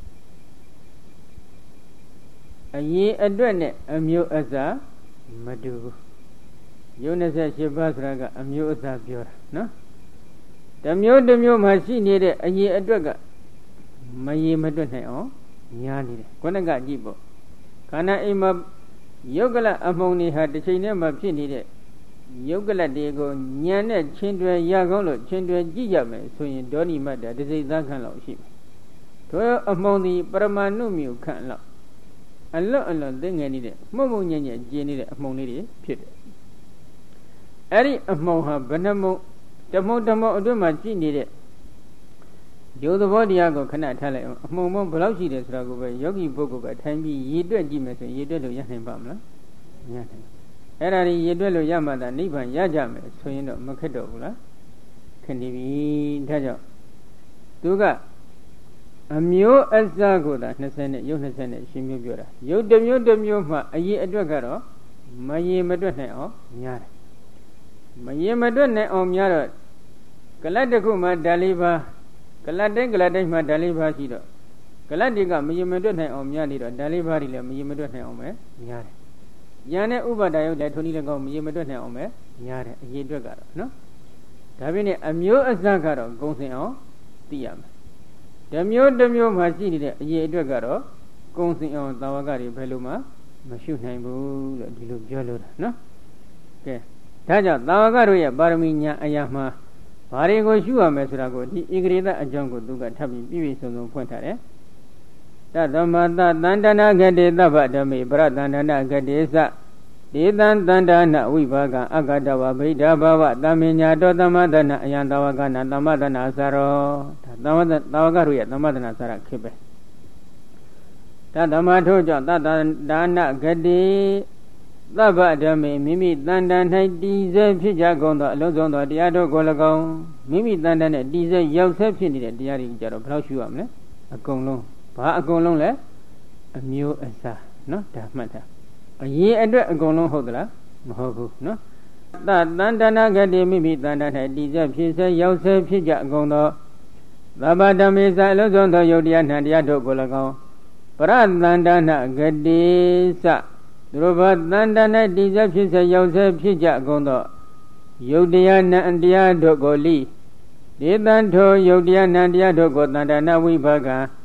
အရေးအတွက်နဲ့အမျိုးအစားမတူဘူးယုံ28ပါးဆိုတာကအမျိုးအစားပြောတာနော်တစ်မျိုးမှရှိနေတဲ့အရေးအတွက်ကမရေမတွက်နိုင်အောင်ညားနေတယ်ခုနကကြည့်ပေါ့ခန္ဓာအိမ်မှာယုတ်ကလအမှုန်တွေဟာတစ်ချိန်တည်းမှာဖြစ်နေတဲ့ယုတ်ကလတွေကိုညံနဲ့ချင်းတွယ်ရကောင်းလို့ချင်းတွယ်ကြည့်ရမယ်ဆိုရင်ဒေါနိမတ္တတစိတ်သားခန့်လောက်ရှိမယ်ထိုအမှုန်ဒီပရမဏုမြုခန့်လောက်အလွတ်သိငယ်နေတဲ့မှုန့်ညံ့ကျင်းနေတဲ့အမှုန်လေးတွေဖြစ်တယ်အဲ့ဒီအမှုန်ဟာဘယ်နှမှုန်တမုံအတွင်းမှာကြည့်နေတဲ့ယုတ်သဘောတရားကိုခဏထားလိုက်အောင်အမှုန်ဘယ်လောက်ရှိတယ်ဆိုတာကိုပဲယောဂီပုဂ္ဂိုလ်ကထိုင်ပြီးရည်တွက်ကြည့်မယ်ဆိုရင်ရည်တွက်လို့ရနိုင်ပါမလားမရနိုင်အဲ့ဒါကြီးရည်တွက်လို့ရမှသာနိဗ္ဗာန်ရကြမယ်ဆိုရင်တော့မခက်တော့ဘူးလားခက်နေပြီဒါကြောင့်သူကအမျိုးအစားကိုသာ20နဲ့ယုတ်20နဲ့ရှင်းမျိုးပြောတာယုတ်တစ်မျိုးမှအရေးအတွက်ကတော့မရေမတွက်နိုင်အောင်များတယ်မရေမတွက်နိုင်အောင်များတော့ကလတ်တစ်ခုမှဓာလေးပါကလတ်တိုင်းမှဓာလေးပါရှိတော့ကလတ်တွေကမရေမတွက်နိုင်အောင်များနေတော့ဓာလေးပါတွေလည်းမရေမတွက်နိုင်အောင်ပဲများတယ်ဉာဏ်နဲ့ဥပါဒယုတ်လည်းထုံနည်းလည်းကောင်းမရေမတွက်နိုင်အောင်ပဲများတယ်အရေးအတွက်ကတော့နော်ဒါပြင်နဲ့အမျိုးအစားကတော့ဂုံစင်အောင်သိရမယ်တစ်မျိုးမှရှိနေတဲ့အရေးအတွက်ကတော့ဂုံစင်အောင်သာဝကတွေဘယ်လိုမှမရှုနိုင်ဘူးလို့ဒီလိုပြောလို့တာနော်ကဲဒါကြောင့်သာဝကတို့ရဲ့ပါရမီညာအရာမှာဘာတွေကိုရှုရမယ်ဆိုတာကိုဒီဧကရေတအကြောင်းကိုသူကထပ်ပြီးပြည့်စုံဖွင့်ထားတယ်တသမတသန္တနာဂတေသဗ္ဗဓမေပရသန္တနာဂတေသဒေသံတန္တနာဝိဘာကံအဂတဝဗိဒ္ဓဘာဝသမဉ္ညာတောသမဒနာအယံသာဝကနာသမဒနာသရောဒါသာဝကတို့ရဲ့သမဒနာသရခေပဲတသမထို့ကြောင့်တတဒါနဂတိသဗ္ဗဓမေမိမိတန်တန်၌တည်ဆဲဖြစ်ကြကုန်သောအလုံးစုံသောတရားတို့ကို၎င်းမိမိတန်တန်နဲ့တည်ဆဲရောက်ဆဲဖြစ်နေတဲ့တရားတွေကြတော့ဘယ်လောက်ရှုရမလဲအကုန်လုံးဘာအကုန်လုံးလဲအမျိုးအစားနော်ဒါမှတ်တာအရေးအတွက်အကုန်လုံးဟုတ်သလားမဟုတ်ဘူးနော်တန်တနာဂတိမိမိတန်တန်၌တည်ဆဲဖြစ်ဆဲရောက်ဆဲဖြစ်ကြကုန်သောသဗ္ဗဓမေသအလုံးစုံသောယုတ်တရားနှံတရားတို့ကို၎င်းပရသန္တနာဂတိသသူတို့ဘာတန်တန်၌တည်ဆဲဖြစ်ဆဲရောက်ဆဲဖြစ်ကြကုန်သောယုတ်တရားနှံတရားတို့ကိုလိဒေသံထိုယုတ်တရားနှံတရားတို့ကိုတန်တနာဝိဘက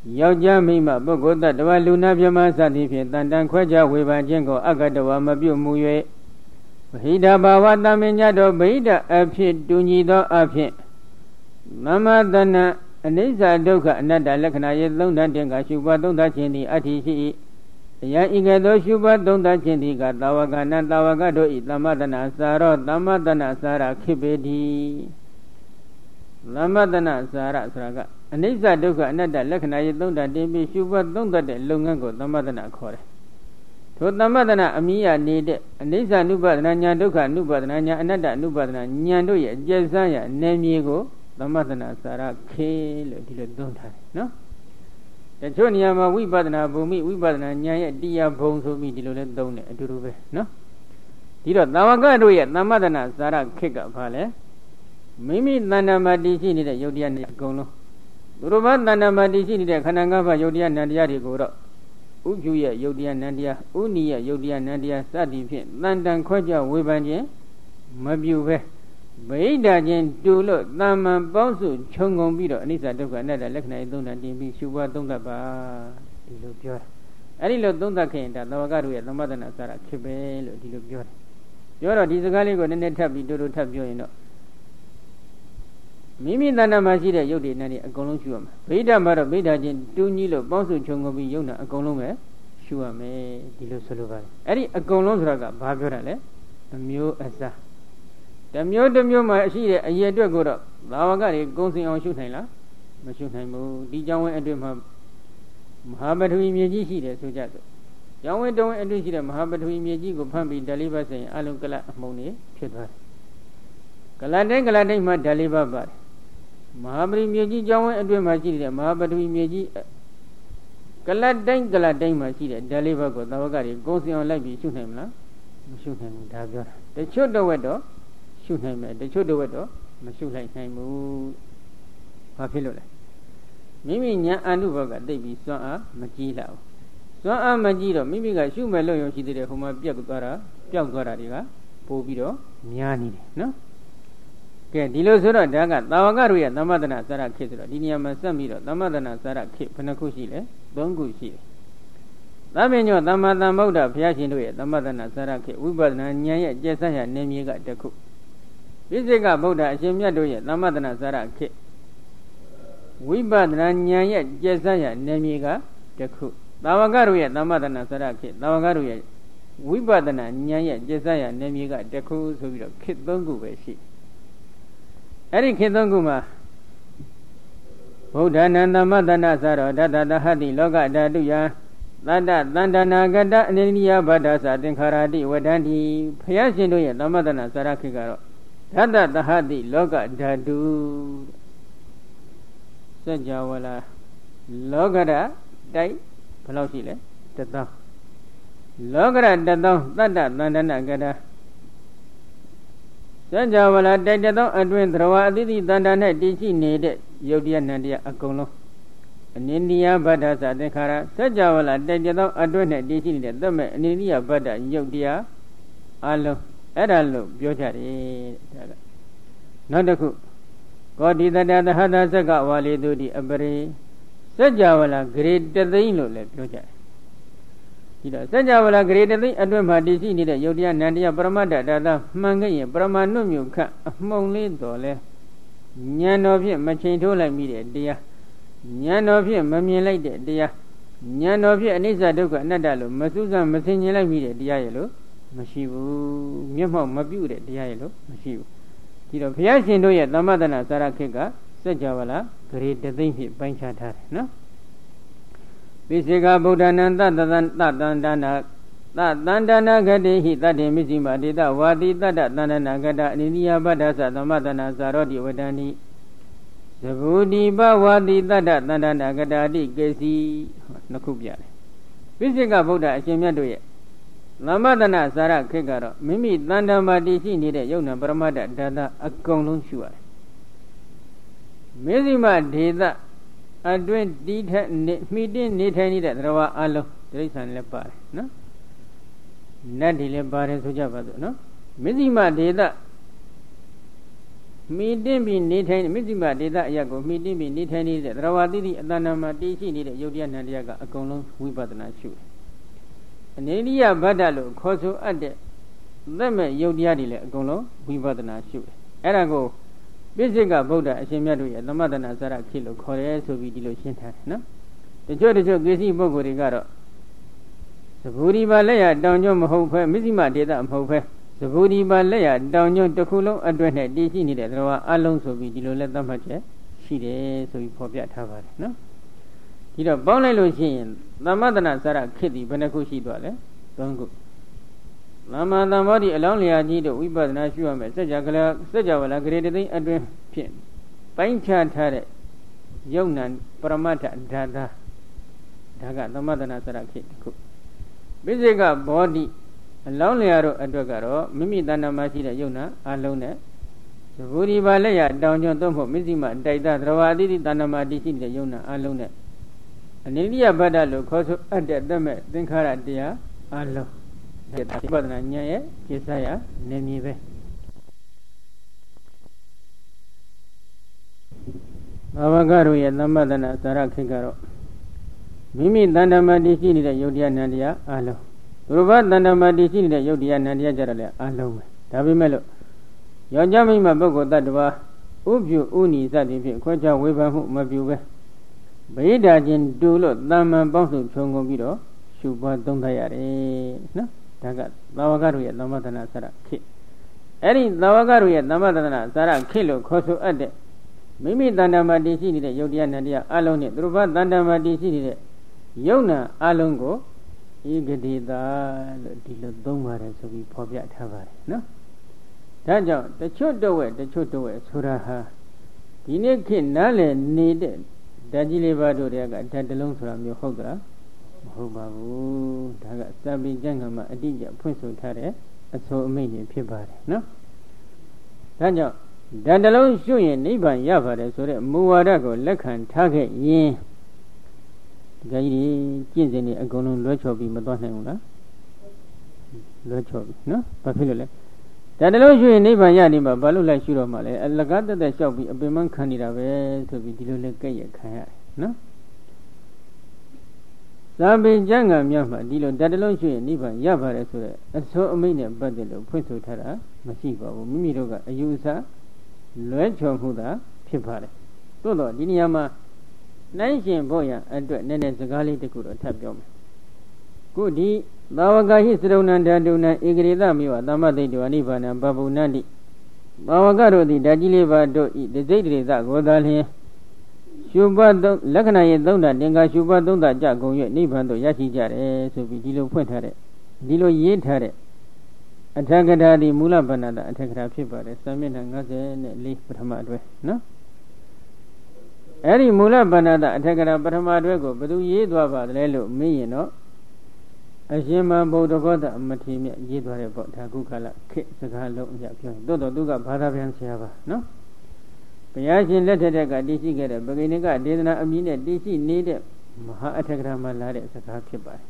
ယောက်ျားမိန်းမပုဂ္ဂိုလ်တ တဝလူနာပြမစသည်ဖြင့်တန်တန်ခွဲခြားဝေဖန်ခြင်းကိုအကတဝမပြုမှု၍ဗဟိတဘာဝတမင်ညတော်ဗဟိတအဖြစ်တူညီသောအဖြစ်သမတနာအနိစ္စဒုက္ခအနတ္တလက္ခဏာရဲ့သုံးတန်တင်ကရှုပွားသုံးသခြင်းသည်အတ္တိရှိ၏အယံဤကဲ့သို့ရှုပွားသုံးသခြင်းသည်ကသာဝကနံသာဝကတို့ဤသမတနာစာရောသမတနာစာရခိပေတိသမတနာစာရဆိုတာကအနိစ္စဒုက္ခအနတ္တလက္ခဏာရဲ့သုံးတန်တင်ပြီးရှုပွားသုံးသတဲ့လုပ်ငန်းကိုသမတနာခေါ်တယ်ထိုသမတနာအမိယနေတဲ့အနိစ္စ ानु ပါဒနာဉာဏ်ဒုက္ခ ानु ပါဒနာဉာဏ်အနတ္တ ानु ပါဒနာဉာဏ်တို့ရဲ့အကျဉ်းစမ်းရနေမြေကိုသမတနာစာရခေလို့ဒီလိုသုံးထားတယ်နော်တချို့နေရာမှာဝိပဿနာဘုံမိဝိပဿနာဉာဏ်ရဲ့တရားဘုံဆိုပြီးဒီလိုလဲသုံးတယ်အတူတူပဲနော်ဒီတော့သာဝကတို့ရဲ့သမတနာစာရခေကဘာလဲမိမိတဏ္ဍာမတည်ရှိနေတဲ့ယုတ်တရားနဲ့အကုန်လုံးသူတို့ဘာတဏ္ဍာမတည်ရှိနေတဲ့ခန္ဓာ၅ပါးယုတ်တရားနံတရားတွေကိုတော့ဥပ္ပြုရဲ့ယုတ်တရားနံတရားဥနီရဲ့ယုတ်တရားနံတရားစသည်ဖြင့်တန်တန်ခွဲကြဝေဖန်ခြင်းမပြုပဲဗိဓာချင်းတူလို့တမ္မန်ပေါင်းစုခြုံငုံပြီးတော့အနိစ္စဒုက္ခအနတ္တလက္ခဏာသုံးတန်တင်ပြီးရှုပွားသုံးသပ်ပါဒီလိုပြောတယ်အဲ့ဒီလိုသုံးသပ်ခင်ဒါသဝကတို့ရဲ့သမတနာစာရဖြစ်ပဲလို့ဒီလိုပြောတယ်ပြောတော့ဒီစကားလေးကိုနည်းနည်းထပ်ပြီးတူတူထပ်ပြောရင်တော့မိမိတဏ္ဍာမှာရှိတဲ့ယုတ်တွေနဲ့အကုန်လုံးရှုရမယ်ဗိဓာမှာတော့ဗိဓာချင်းတူညီလို့ပေါင်းစုခြုံငုံပြီးယုတ်နာအကုန်လုံးပဲရှုရမယ်ဒီလိုဆိုလိုပါတယ်အဲ့ဒီအကုန်လုံးဆိုတာကဘာပြောတာလဲအမျိုးအစားတမျိုးတစ်မျိုးမှာရှိတဲ့အရေးအတွက်ကိုတော့ဘာဝကတွေကုံစင်အောင်ရှုနိုင်လားမရှုနိုင်ဘူးဒီကြောင့်ဝင်အတွင်းမှာမဟာပထဝီမြေကြီးရှိတယ်ဆိုကြဆိုကြောင့်ဝင်တုံးအတွင်းရှိတဲ့မဟာပထဝီမြေကြီးကိုဖမ်းပြီးဓာလေးပါးဆိုရင်အလုံးကလအမှုန်တွေဖြစ်သွားတယ်ကလတိုင်းမှာဓာလေးပါးပါတယ်မဟာပထဝီမြေကြီးကြောင့်ဝင်အတွင်းမှာရှိတဲ့မဟာပထဝီမြေကြီးကလတိုင်းမှာရှိတဲ့ဓာလေးပါးကိုသဝကတွေကုံစင်အောင်လိုက်ပြီးရှုနိုင်မလားမရှုနိုင်ဘူးဒါပြောတာတချို့တော့ဝက်တော့ရှုနိုင်မယ်တချို့တော့တော့မရှုလိုက်နိုင်ဘူးဘာဖြစ်လို့လဲမိမိဉာဏ်အနုဘောကတိတ်ပြီးစွမ်းအားမကြီးလာဘူးစွမ်းအားမကြီးတော့မိမိကရှုမဲ့လို့ရုံရှိသေးတယ်ဟိုမှာပျောက်သွားတာတွေကပို့ပြီးတော့များနေတယ်နော်ကဲဒီလိုဆိုတော့ဒါကသာဝကတို့ရဲ့သမတနာစာရခေဆိုတော့ဒီနေရာမှာစက်ပြီးတော့သမတနာစာရခေဘယ်နှခုရှိလဲ3ခုရှိတယ်သမင်ညောသမ္မာသမ္ဗုဒ္ဓဘုရားရှင်တို့ရဲ့သမတနာစာရခေဝိပဿနာဉာဏ်ရဲ့ကျက်ဆန်းရာနေမြေကတစ်ခုပိစိကဗုဒ္ဓအရှင်မြတ်တို့ရဲ့သမတနာစာရခေဝိပဿနာဉာဏ်ရဲ့ကျက်ဆန်းရာနေမြေကတစ်ခုသာဝကတို့ရဲ့သမတနာစာရခေသာဝကတို့ရဲ့ဝိပဿနာဉာဏ်ရဲ့ကျက်ဆန်းရာနေမြေကတစ်ခုဆိုပြီးတော့ခေ3ခုပဲရှိအဲ့ဒီခေ3ခုမှာဗုဒ္ဓနာသမတနာစာရောဓတ္တတဟတိလောကဓာတုယသတ္တသန္တနာဂတအနေနိယဘာဒသသင်္ခါရတိဝဒန္တိဘုရားရှင်တို့ရဲ့သမတနာစာရခေကတော့ဓတ္တတဟတိလောကဓာတုစัจ java လာလောကဓာတိုက်ဘယ်လောက်ရှိလဲ1000လောကဓာ1000သတ္တသန္တနာဂတစัจ java လာတိုက်1000အတွင်းသရဝအတိတိတန္တနဲ့တည်ရှိနေတဲ့ယုတ်တရားနံတရားအကုန်လုံးအနိနိယဗဒ္ဒသသင်္ခါရစัจ java လာတိုက်1000အတွင်းနဲ့တည်ရှိနေတဲ့သက်မဲ့အနိနိယဗဒ္ဒယုတ်တရားအလုံးအဲ့ဒါလို့ပြောကြတယ်ဒါကနောက်တစ်ခုကောတိတတသဟတသကဝါလေတုတိအပရိစัจ java လာဂရေတသိန်းလို့လည်းပြောကြတယ်ဒီတော့စัจ java လာဂရေတသိန်းအတွင်းမှာတည်ရှိနေတဲ့ယုတ်တရားနံတရားပရမတ္တဓာတ်မှန်ခဲ့ရင်ပရမနုမြုခအမှုန်လေးတော်လဲဉာဏ်တော်ဖြင့်မချိန်ထိုးလိုက်မိတဲ့တရားဉာဏ်တော်ဖြင့်မမြင်လိုက်တဲ့တရားဉာဏ်တော်ဖြင့်အနိစ္စဒုက္ခအနတ္တလို့မစူးစမ်းမဆင်ခြင်လိုက်မိတဲ့တရားရဲ့လို့မရှိဘူးမျက်မှောက်မပြုတဲ့တရားရဲ့လို့မရှိဘူးဒီတော့ဘုရားရှင်တို့ရဲ့သမတနာစာရခေတ်ကစัจ java လာဂရေတသိန်းဖြင့်ပိုင်းခြားထားတယ်နော်ပိစေကဗုဒ္ဓနာသတ္တန္တနာသတန္တနာဂတိဟိတတ္တေမစ္စည်းမဒေတဝါတိတတ္တသန္တနာဂတအနိနိယပတ္တသသမတနာစာရောတိဝဒန္တိသဗုတိပဝါတိတတ္တသန္တနာဂတတိကေစီနှစ်ခုပြတယ်ပိစိကဗုဒ္ဓအရှင်မြတ်တို့ရဲ့သမတနာစာရခေတ်ကတော့မိမိတန်တမာတည်ရှိနေတဲ့ယုံနာပရမတ္တဓာတ်အကုန်လုံးရှုရတယ်မစ္စည်းမဒေသအတွင်းတီးထက်မိတင်းနေထိုင်နေတဲ့သရဝအလုံးတိရစ္ဆာန်လည်းပါတယ်နော်နတ်တွေလည်းပါတယ်ဆိုကြပါစို့နော်မစ္စည်းမဒေသမိတင်းပြီးနေထိုင်မစ္စည်းမဒေသအရာကိုမိတင်းပြီးနေထိုင်နေတဲ့သရဝတိတိအတ္တနာမှာတည်ရှိနေတဲ့ယုတ်တရားနန္တရားကအကုန်လုံးဝိပဿနာရှုတယ်အနေနိယဗတ္တလို့ခေါ်ဆိုအပ်တဲ့သက်မဲ့ယုတ်တရားတွေလည်းအကုန်လုံးဝိပဿနာရှုတယ်အဲ့ဒါကိုပိစိကဗုဒ္ဓအရှင်မြတ်တို့ရဲ့သမထနာစရခေလို့ခေါ်တယ်ဆိုပြီးဒီလိုရှင်းထားတယ်နော်တချို့ကိစ္စပုဂ္ဂိုလ်တွေကတော့သဘူဒီပါလက်ရတောင်ကျွန်းမဟုတ်ဖဲမစ္စည်းမဒေသမဟုတ်ဖဲသဘူဒီပါလက်ရတောင်ကျွန်းတစ်ခုလုံးအတွင်းနဲ့တည်ရှိနေတဲ့သရဝအလုံးဆိုပြီးဒီလိုလဲသတ်မှတ်ချက်ရှိတယ်ဆိုပြီးဖော်ပြထားပါတယ်နော်ဒီတော့ပေါင်းလိုက်လို့ရှိရင်သမထနာစရခေတိဘယ်နှခုရှိသွားလဲ၃ခုသမ္မာသမ္ဗောဓိအလောင်းလျာကြီးတို့ဝိပဿနာရှုရမယ်စัจ java ဝလာဂရေတသိအတွင်းဖြင့်ပိုင်းခြားထားတဲ့ယုံနာပရမတ္ထဓာတ်ဒါကသမထနာစရခေတစ်ခုပိစိကဘောဓိအလောင်းလျာတို့အတွက်ကတော့မိမိတဏ္ဍာမှာရှိတဲ့ယုံနာအလုံးနဲ့သဘူဒီပါလက်ရတောင်ကျွန်းသို့မဟုတ်မစ္စည်းမတိုက်တာသရဝအတိတိတဏ္ဍာမှာတည်ရှိတဲ့ယုံနာအလုံးနဲ့အနေနိယဗတ္တလို့ခေါ်ဆိုအပ်တဲ့သက်မဲ့သင်္ခါရတရားအလုံးဝိပဿနာဉာဏ်ရဲ့จิตဆရာနေမည်ပဲဘာဝကတို့ရဲ့သမထနာစရခေကတော့မိမိတဏ္ဍာမှာတည်ရှိနေတဲ့ယုတ်တရားနန္တရားအလုံးသူတို့ဘာတဏ္ဍာမှာတည်ရှိနေတဲ့ယုတ်တရားနန္တရားကြတယ်လေအလုံးပဲဒါပေမဲ့လို့ယောက်ျားမိန်းမပုဂ္ဂိုလ်တ attva ဥပြုဥနီစသည်ဖြင့်ခွဲခြားဝေဖန်မှုမပြုပဲဗိဓာချင်းတူလို့တမ္မန်ပေါင်းစုဖြုံကုန်ပြီးတော့ရှုပွားသုံးသပ်ရတယ်နော်ဒါကသာဝကတို့ရဲ့သမထနာစရခေအဲ့ဒီသာဝကတို့ရဲ့သမထနာစရခေလို့ခေါ်ဆိုအပ်တဲ့မိမိတဏ္ဍာမှာတည်ရှိနေတဲ့ယုတ်တရားနန္တရားအလုံးနဲ့သူတို့ဘာတဏ္ဍာမှာတည်ရှိနေတဲ့ယုံနာအလုံးကိုဧကတိတာလို့ဒီလိုသုံးပါတယ်ဆိုပြီးဖော်ပြထားပါတယ်နော်ဒါကြောင့်တချို့တော့ဝဲဆိုတာဟာဒီနေ့ခေတ်နားလည်နေတဲ့ဓာတ်ကြီးလေးပါတို့တွေကဓာတ်တလုံးဆိုတာမျိုးဟုတ်သလားမဟုတ်ပါဘူးဒါကစာပေကျမ်းဂန်မှာအတိအကျဖွင့်ဆိုထားတဲ့အဆိုအမိန့်တွေဖြစ်ပါတယ်နော်ဒါကြောင့်ဓာတ်တလုံးရှုရင်နိဗ္ဗာန်ရပါတယ်ဆိုတဲ့မူဝါဒကိုလက်ခံထားခဲ့ရင်ဒီကြီးကျင့်စဉ်တွေအကုန်လုံးလွဲချော်ပြီးမသွားနိုင်ဘူးလားလွဲချော်ပြီနော်ဘာဖြစ်လို့လဲဓာတ်တလုံးရှုရင်နိဗ္ဗာန်ရနေမှာဘာလို့လိုက်ရှုတော့မှလဲအလကားတက်တက်လျှောက်ပြီးအပင်မခံနေတာပဲဆိုပြီးဒီလိုလဲကြက်ရခံရတယ်နော်သာပင်ကျမ်းဂန်များမှာဒီလိုဓာတ်တလုံးရှုရင်နိဗ္ဗာန်ရပါတယ်ဆိုတဲ့အစိုးအမိန့်နဲ့ပတ်သက်လို့ဖွင့်ဆိုထားတာမရှိပါဘူးမိမိတို့ကအယူအဆလွဲချော်မှုသာဖြစ်ပါတယ်သို့တော့ဒီနေရာမှာနိုင်ရှင်ဖို့ရအတွက်နည်းနည်းစကားလေးတစ်ခုတော့ထပ်ပြောမယ်ခုဒီသာဝကဟိစရုဏံဓာတုဏံဧကရေသမိဝသမ္မသိတောအနိဗ္ဗာနံဘဗုဏ္ဏတိသာဝကတို့သည်ဓာကြီးလေးပါတို့ဤဒိဋ္ဌိရေသကိုသာလျှင်ရှုပတ်သုံးလက္ခဏာရဲ့သုံးတာတင်္ဂါရှုပတ်သုံးတာကြကုန်၍နိဗ္ဗာန်သို့ရရှိကြတယ်ဆိုပြီးဒီလိုဖွင့်ထားတဲ့ဒီလိုရေးထားတဲ့အထက်ကထာဒီမူလဗန္နတာအထက်ကထာဖြစ်ပါတယ်စာမျက်နှာ54ပထမအတွဲနော်အဲ့ဒီမူလဗန္နတာအထက်ကထာပထမအတွဲကိုဘယ်သူရေးသွားပါလဲလို့မေးရင်တော့အရှင်မဗုဒ္ဓဂေါတအမထေမြတ်ရေးသွားတယ်ပေါ့ဒါကုကလခေစကားလုံးအရပြောရင်တိုးတော့သူကဘာသာပြန်ဆရာပါနော်ဘုရားရှင်လက်ထက်ကတည်ရှိခဲ့တဲ့ဗဂိနိကဒေသနာအမည်နဲ့တည်ရှိနေတဲ့မဟာအထက်ကထာမှာလာတဲ့စကားဖြစ်ပါတယ်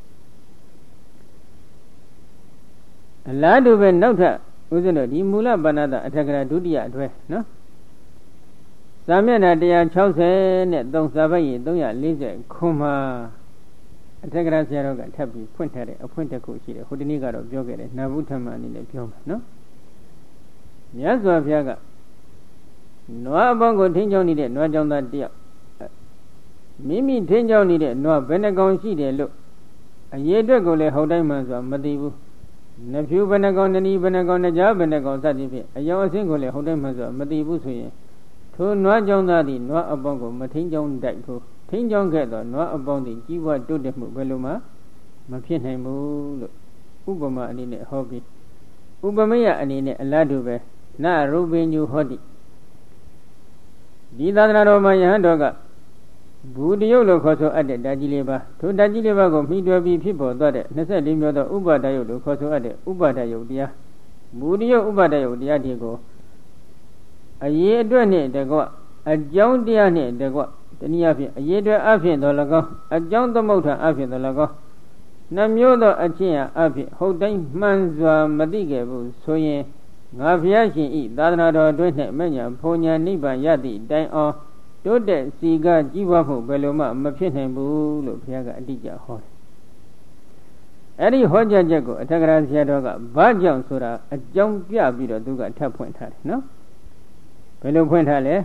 အလားတူပဲနောက်ထပ်ဥစဉ်တို့ဒီမူလဗန္နတာအထက်ကထာဒုတိယအတွဲနော်စာမျက်နှာ160နဲ့3စာပိုက်ရေ340ခွန်မှာအထက်ကထာဆရာတော်ကထပ်ပြီးဖွင့်ထားတဲ့အဖွင့်တစ်ခုရှိတယ်ဟိုဒီနေ့ကတော့ပြောခဲ့တယ်နာဘုထမအနေနဲ့ပြောမှာနော်မြတ်စွာဘုရားကနွားအပေါင်းကိုထင်းချောင်းနေတဲ့နွားကြောင့်သားတယောက်မိမိထင်းချောင်းနေတဲ့နွားဘယ်နှကောင်ရှိတယ်လို့အရေးအတွက်ကိုလည်းဟောက်တိုင်းမှဆိုတာမသိဘူးနှဖြူဘယ်နှကောင်တဏီဘယ်နှကောင်နှကြားဘယ်နှကောင်စသည်ဖြင့်အယောင်အဆင်းကိုလည်းဟောက်တိုင်းမှဆိုတာမသိဘူးဆိုရင်ထိုနွားကြောင့်သားသည်နွားအပေါင်းကိုမထင်းချောင်းတိုက်ထိုးထင်းချောင်းခဲ့တော့နွားအပေါင်းသည်ကြီးပွားတိုးတက်မှုဘယ်လိုမှမဖြစ်နိုင်ဘူးလို့ဥပမာအနေနဲ့ဟောပြီးဥပမေယအနေနဲ့အလားတူပဲနရူပိညုဟောတိဒီသာသနာတော်မှာယဟန်တော်ကဘူတယုတ်လို့ခေါ်ဆိုအပ်တဲ့ဓာတ်ကြီးလေးပါထိုဓာတ်ကြီးလေးပါကိုမိတွယ်ပြီးဖြစ်ပေါ်သွားတဲ့24မျိုးသောဥပါဒယုတ်လို့ခေါ်ဆိုအပ်တဲ့ဥပါဒယုတ်တရားဘူတယုတ်ဥပါဒယုတ်တရားတွေကိုအရေးအတွက်နဲ့တကွအကြောင်းတရားနဲ့တကွတနည်းအားဖြင့်အရေးအတွက်အဖြစ်တော်၎င်းအကြောင်းသမုဋ္ဌာအဖြစ်တော်၎င်းနှမျိုးသောအချင်းအဖြစ်ဟုတ်တိုင်းမှန်စွာမသိခဲ့ဘူးဆိုရင်ငါဘုရားရှင်ဤသာသနာတော်အတွင်း၌မဉ္ဇဉ်ဘုံညာနိဗ္ဗာန်ရသည့်တိုင်အောင်တိုးတက်စီကကြီးပွားမှုဘယ်လိုမှမဖြစ်နိုင်ဘူးလို့ဘုရားကအတိအကျဟောတယ်အဲ့ဒီဟောကြားချက်ကိုအထက်ကရာဆရာတော်ကဘာကြောင့်ဆိုတာအကြောင်းပြပြီးတော့သူကထပ်ဖွင့်ထားတယ်နော်ဘယ်လိုဖွင့်ထားလဲ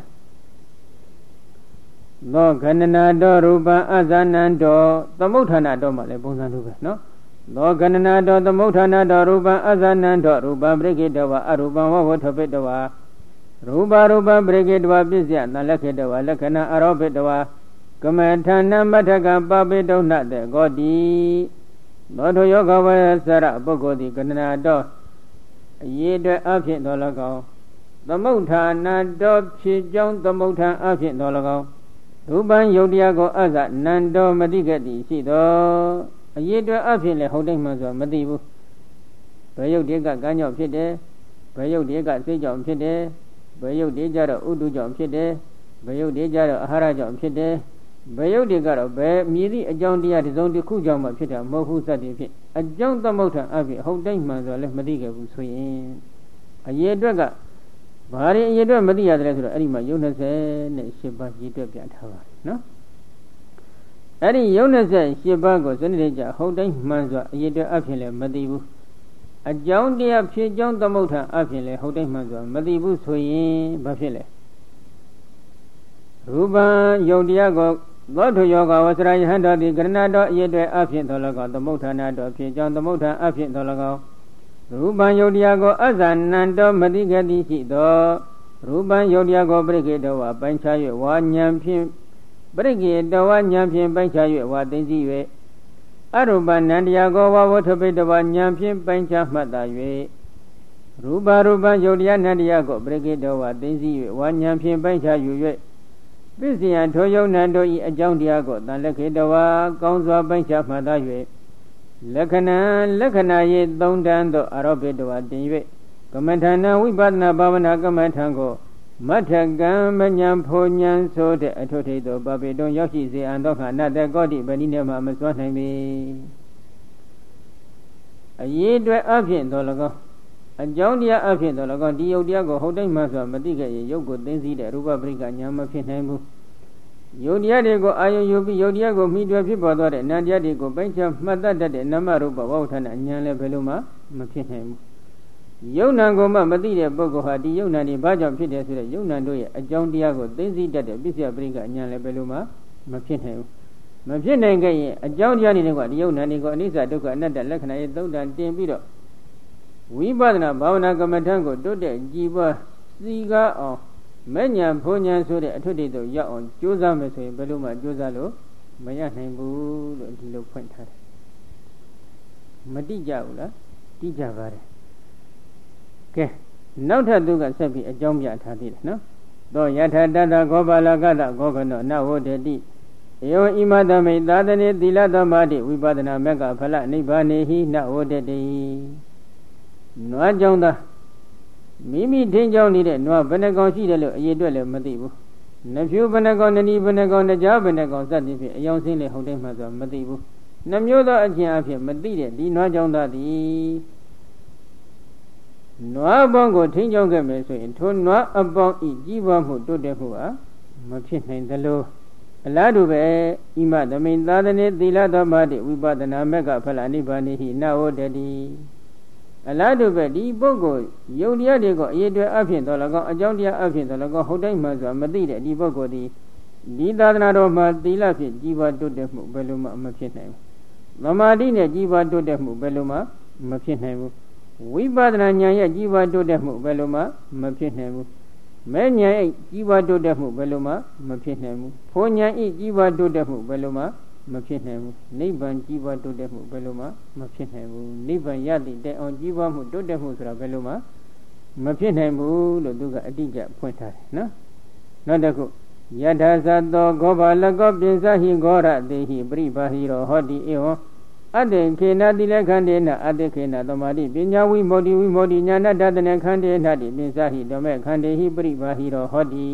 သောခန္ဓနာတော်ရူပံအဇာနံတော်သမုဋ္ဌာဏတော်မှာလည်းပုံစံလိုပဲနော်သောခန္ဓနာတော်သမုဋ္ဌာဏတော်ရူပံအဇာနံတော်ရူပံပရိကိတဝါအရူပံဝဝထပိတဝါရူပပရိကိတဝါပစ္စယတံလက်ခေတဝါလက္ခဏာအရောပိတဝါကမထာဏမထကပပိတုဏတေဂောတိသောထိုယောဂဝေစရပုဂ္ဂိုလ်သည်ခန္ဓနာတော်အရေးအတွက်အဖြစ်တော်၎င်းသမုဋ္ဌာဏတော်ဖြစ်ကြောင်းသမုဋ္ဌာန်အဖြစ်တော်၎င်းရူပံယုတ်တရားကိုအဇနန္တောမတိကတိရှိတော်အရေးအတွက်အဖြစ်လည်းဟုတ်တိုင်းမှဆိုမသိဘူးဘယ်ယုတ်တရားကကံကြောင့်ဖြစ်တယ်ဘယ်ယုတ်တရားကစိတ်ကြောင့်ဖြစ်တယ်ဘယ်ယုတ်တရားကြတော့ဥဒုကြောင့်ဖြစ်တယ်ဘယ်ယုတ်တရားကြတော့အာဟာရကြောင့်ဖြစ်တယ်ဘယ်ယုတ်တွေကတော့ဘယ်မြည်သည့်အကြောင်းတရားတစ်စုံတစ်ခုကြောင့်မှဖြစ်တာမဟုတ်ဘူးစသည်ဖြင့်အကြောင်းသမုဋ္ဌာန်အဖြစ်ဟုတ်တိုင်းမှဆိုလည်းမသိခဲ့ဘူးဆိုရင်အရေးအတွက်ကဘာတွေအရေးအတွက်မသိရတယ်ဆိုတော့အဲ့ဒီမှာယုံ28ပါးရည်တွက်ပြထားပါတယ်နော်အဲ့ဒီယုံ28ပါးကိုစနစ်တကျဟုတ်တိုင်းမှန်စွာအရေးအတွက်အဖြစ်လည်းမသိဘူးအကြောင်းတရားဖြစ်ကြောင်းသမုဋ္ဌာန်အဖြစ်လည်းဟုတ်တိုင်းမှန်စွာမသိဘူးဆိုရင်ဘာဖြစ်လဲရူပံယုတ်တရားကိုသောထုယောဂဝဆရာယဟန်တော်သည်ကရဏတော်အရေးအတွက်အဖြစ်တော်၎င်းသမုဋ္ဌာဏတော်ဖြစ်ကြောင်းသမုဋ္ဌာန်အဖြစ်တော်၎င်းရူပံယုတ်တရားကိုအဇာနန္တောမတိကတိရှိသောရူပံယုတ်တရားကိုပရိကေတဝါပိုင်းခြား၍ဝါဉာဏ်ဖြင့်ပရိကေတဝါဉာဏ်ဖြင့်ပိုင်းခြား၍ဝါသိသိ၍အရူပနန္တရားကိုဝါဝထပိတဝါဉာဏ်ဖြင့်ပိုင်းခြားမှတ်သာ၍ရူပယုတ်တရားနန္တရားကိုပရိကေတဝါသိသိ၍ဝါဉာဏ်ဖြင့်ပိုင်းခြားယူ၍ပစ္စယထိုယုတ်နန္တို့၏အကြောင်းတရားကိုတန်လက်ခေတဝါကောင်းစွာပိုင်းခြားမှတ်သာ၍လက္ခဏာ၏သုံးတန်းသောအရောပိတဝါတင်၍ကမ္မထာဏဝိပဿနာဘာဝနာကမ္မထာကိုမထကံမဉ္ဇဉ်ဖုန်ဉ္ဇဉ်ဆိုတဲ့အထုထိတ်သောပပိတုံရောက်ရှိစေအံသောခနတကောတိဗဏိနေမှာမစွမ်းနိုင်ပေအရေးအတွက်အဖြစ်တော်၎င်းအကြောင်းတရားအဖြစ်တော်၎င်းဒီယုတ်တရားကိုဟုတ်တိုင်းမှဆိုမသိခဲ့ရင်ယုတ်ကိုသိသိတဲ့ရူပပရိက္ခဉာဏ်မဖြစ်နိုင်ဘူးယုတ်တရားတွေကိုအာယုံယူပြီးယုတ်တရားကိုမိတွယ်ဖြစ်ပေါ်သွားတဲ့နံတရားတွေကိုပိုင်းခြားမှတ်တတ်တဲ့နမရူပဝဋ္ဌာဏဉာဏ်လည်းဘယ်လိုမှမဖြစ်နိုင်ဘူးယုတ်နံကိုမှမသိတဲ့ပုဂ္ဂိုလ်ဟာဒီယုတ်နံတွေဘာကြောင့်ဖြစ်တယ်ဆိုတဲ့ယုတ်နံတို့ရဲ့အကြောင်းတရားကိုသိသိတတ်တဲ့ပစ္စယပရိက္ခဉာဏ်လည်းဘယ်လိုမှမဖြစ်နိုင်ဘူးမဖြစ်နိုင်ခဲ့ရင်အကြောင်းတရားတွေကဒီယုတ်နံတွေကိုအနိစ္စဒုက္ခအနတ္တလက္ခဏာရဲ့သုံးတန်တင်ပြီးတော့ဝိပဿနာဘာဝနာကမ္မထံကိုတိုးတက်ကြည်ပွားစီကားအောင်မဲ့ညာဘုံညာဆိုတဲ့အထွတ်တွေတော့ရောက်အောင်ကြိုးစားမယ်ဆိုရင်ဘယ်လိုမှကြိုးစားလို့မရနိုင်ဘူးလို့ဒီလိုဖွင့်ထားတယ်မတိကြဘူးလားတိကြပါတယ်ကဲနောက်ထပ်သူကဆက်ပြီးအကြောင်းပြထားသေးတယ်နော်သောယထာတတဂောပါလကတဂောကနောနဝတတိဧဝံဣမသမိသာသနေသီလသမာဓိဝိပဿနာမက္ခဖလနိဗ္ဗာနေဟိနဝတတိနွားကြောင့်သာမိမိထင်းကြောင်းနေတဲ့နွားဘယ်နှကောင်ရှိတယ်လို့အရေးအတွက်လည်းမသိဘူးနှဖြူဘယ်နှကောင်နနီဘယ်နှကောင်နှကြားဘယ်နှကောင်စသည်ဖြင့်အယောင်စင်းလေဟုတ်တယ်မှဆိုမသိဘူးနှမျိုးသောအကျင့်အဖြစ်မသိတဲ့ဒီနွားကြောင့်သာသည်နွားပေါင်းကိုထင်းကြောင်းခဲ့မယ်ဆိုရင်ထိုနွားအပေါင်းဤကြီးပွားမှုတိုးတက်မှုဟာမဖြစ်နိုင်သလိုအလားတူပဲဣမသမိန်သာသနေသီလသမာဓိဝိပဿနာမက္ခဖလနိဗ္ဗာနေဟိနဝတတိအလားတူပဲဒီပုဂ္ဂိုလ်ယုတ်တရားတွေကိုအရေးတွေအဖြစ်တော်၎င်းအကြောင်းတရားအဖြစ်တော်၎င်းဟုတ်တိုင်းမှဆိုတာမသိတဲ့ဒီပုဂ္ဂိုလ်ဒီဒီသာသနာတော်မှာသီလဖြင့်ကြီးပွားတိုးတက်မှုဘယ်လိုမှမဖြစ်နိုင်ဘူးသမာဓိနဲ့ကြီးပွားတိုးတက်မှုဘယ်လိုမှမဖြစ်နိုင်ဘူးဝိပဿနာဉာဏ်ရဲ့ကြီးပွားတိုးတက်မှုဘယ်လိုမှမဖြစ်နိုင်ဘူးမဲ့ဉာဏ်ရဲ့ကြီးပွားတိုးတက်မှုဘယ်လိုမှမဖြစ်နိုင်ဘူးဘုံဉာဏ်ဤကြီးပွားတိုးတက်မှုဘယ်လိုမှမဖြစ်နိုင်ဘူးနိဗ္ဗာန်ကြီးပွားတိုးတက်မှုဘယ်လိုမှမဖြစ်နိုင်ဘူးနိဗ္ဗာန်ရသည့်တိုင်အောင်ကြီးပွားမှုတိုးတက်မှုဆိုတာဘယ်လိုမှမဖြစ်နိုင်ဘူးလို့သူကအတိအကျဖွင့်ထားတယ်နော်နောက်တစ်ခုယထာသသောဂောဘာလကောပိစဟိဂောရတေဟိပရိဘာဟိရောဟောတိဧဝံအတ္တေခေနတိလခန္တေနအတ္တေခေနသမာတိပညာဝိမောတိညာဏတတနေခန္တေနတိပိစဟိဓမ္မေခန္တေဟိပရိဘာဟိရောဟောတိ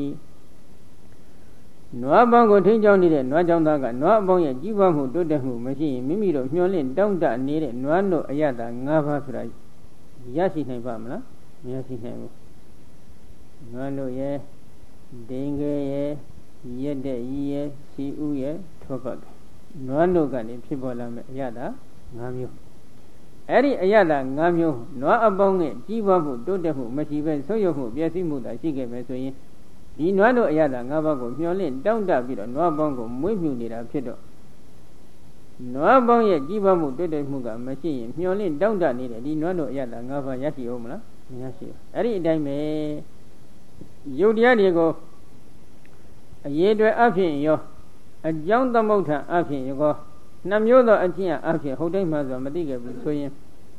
နွားပေါင်းကိုထိန်းချောင်းနေတဲ့နွားကြောင့်သားကနွားအပေါင်းရဲ့ကြီးပွားမှုတိုးတက်မှုမရှိရင်မိမိတို့မျှော်လင့်တောင့်တနေတဲ့နွားတို့အရသာ၅ပါးဆိုတာရရှိနိုင်ပါမလားမရရှိနိုင်ဘူးနွားတို့ရဲ့ဒိန်ခဲရဲ့ရက်တဲ့ကြီးရဲ့စီဥရဲ့ထောပတ်နွားတို့ကနေဖြစ်ပေါ်လာမယ့်အရသာ၅မျိုးအဲ့ဒီအရသာ၅မျိုးနွားအပေါင်းနဲ့ကြီးပွားမှုတိုးတက်မှုမရှိဘဲဆုပ်ယုပ်မှုပျက်စီးမှုသာရှိခဲ့မယ်ဆိုရင်ဒီနွားတို့အရသာ၅ပါးကိုမျှော်လင့်တောင့်တပြီးတော့နွားပေါင်းကိုမွေးမြူနေတာဖြစ်တော့နွားပေါင်းရဲ့ကြီးပွားမှုတိုးတက်မှုကမရှိရင်မျှော်လင့်တောင့်တနေတဲ့ဒီနွားတို့အရသာ၅ပါးရရှိအောင်မလားမရရှိဘူးအဲ့ဒီအတိုင်းပဲယုတ်တရားတွေကိုအရေးတွေအဖြစ်ရောအကြောင်းသမုဋ္ဌာအဖြစ်ရောနှမျိုးသောအကျင့်အဖြစ်ဟုတ်တိုင်းမှဆိုမသိခဲ့ဘူးဆိုရင်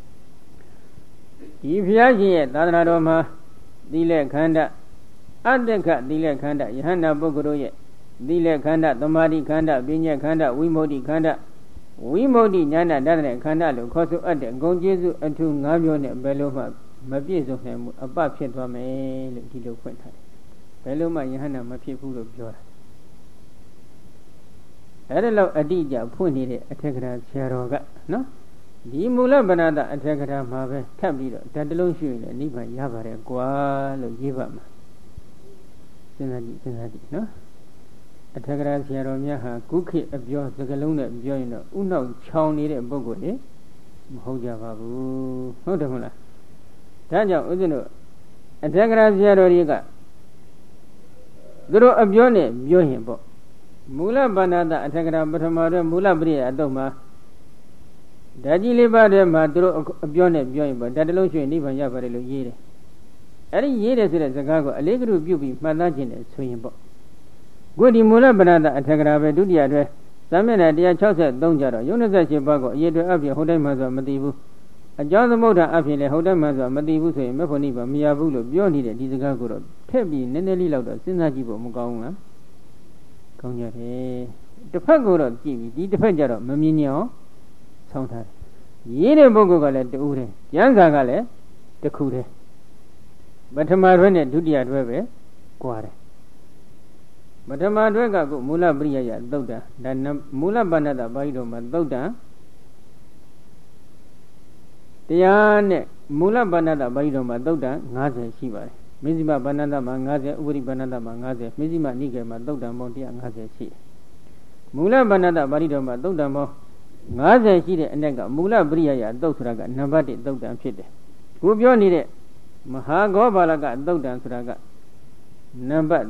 ဒီဘုရားရှင်ရဲ့သာသနာတော်မှာသီလခန္ဓာအတ္တခသီလခန္ဓာယဟန္တာပုဂ္ဂိုလ်တို့ရဲ့သီလခန္ဓာသမာဓိခန္ဓာပညာခန္ဓာဝိမု ക്തി ခန္ဓာဝိမု ക്തി ဉာဏတတ်တဲ့ခန္ဓာလို့ခေါ်ဆိုအပ်တဲ့ဂုဏ်ကျေးဇူးအထူး၅မျိုးနဲ့ဘယ်လိုမှမပြည့်စုံနိုင်ဘူးအပဖြစ်သွားမယ်လို့ဒီလိုဖွင့်ထားတယ်ဘယ်လိုမှယဟန္တာမဖြစ်ဘူးလို့ပြောတာအဲ့ဒါလောက်အတိအကျဖွင့်နေတဲ့အထက်ကရာဆရာတော်ကနော်ဒီမူလဗနာတအထက်ကရာမှာပဲထပ်ပြီးတော့ဓာတ်တလုံးရှိရင်လည်းနိဗ္ဗာန်ရပါတယ်ကွာလို့ရေးပါမှာစဉ်းစားကြည့်နော်အထက်ကရာဆရာတော်များဟာကုခေအပြောစကလုံးနဲ့ပြောရင်တော့ဥနောက်ချောင်းနေတဲ့ပုဂ္ဂိုလ်တွေမဟုတ်ကြပါဘူးဟုတ်တယ်မဟုတ်လားဒါကြောင့်ဦးဇင်းတို့အထက်ကရာဆရာတော်တွေကသူတို့အပြောနဲ့ပြောရင်ပေါ့မူလဘာနာတအထက်ကရာပထမတော့မူလပရိယအတုံးမှာဓာတ်ကြီးလေးပါးထဲမှာသူတို့အပြောနဲ့ပြောရင်ပေါ့ဓာတ်တလုံးရွှေနိဗ္ဗာန်ရပါတယ်လို့ရေးတယ်အဲ့ဒီရေးတယ်ဆိုတဲ့စကားကိုအလေးကလူပြုပြီးမှတ်သားခြင်းနဲ့ဆိုရင်ပေါ့ခုဒီမူလဘာနာတအထက်ကရာပဲဒုတိယတွဲသာမျက်နှာ163ကြတော့ယုံ28ပါးကိုအရေးတွေအဖြစ်ဟုတ်တိုင်းမှဆိုမသိဘူးအကြောင်းသမုဋ္ဌာအဖြစ်လည်းဟုတ်တိုင်းမှဆိုမသိဘူးဆိုရင်မေဖို့နိဗ္ဗာန်မရဘူးလို့ပြောနေတဲ့ဒီစကားကိုတော့ထည့်ပြီးနည်းနည်းလေးလောက်တော့စဉ်းစားကြည့်ဖို့မကောင်းဘူးလားကောင်းကြတယ်တစ်ဖက်ကိုတော့ကြည့်ပြီးဒီတစ်ဖက်ကျတော့မမြင်ညအောင်ဆောင်းထားတယ်ရေးတဲ့ပုဂ္ဂိုလ်ကလည်းတူတယ်ကျမ်းစာကလည်းတစ်ခုတည်းပထမတွဲနဲ့ဒုတိယတွဲပဲကွာတယ်ပထမတွဲကကိုမူလပရိယယသုတ်တံဒါမူလပဏ္ဏတပါဠိတော်မှာသုတ်တံတရားနဲ့မူလပဏ္ဏတပါဠိတော်မှာသုတ်တံ50ရှိပါတယ်မဇ္ဈိမပဏ္ဏတမှာ50ဥပရိပဏ္ဏတမှာ50မဇ္ဈိမနိကေမှာသုတ်တံပေါင်း150ရှိတယ်မူလပဏ္ဏတပါဠိတော်မှာသုတ်တံပေါင်း50ရှိတဲ့အ낵ကမူလပရိယယသုတ်ဆိုတာကနံပါတ်1သုတ်တံဖြစ်တယ်ကိုပြောနေတဲ့မဟာဂောဘာလကသုတ်တံဆိုတာကနံပါတ်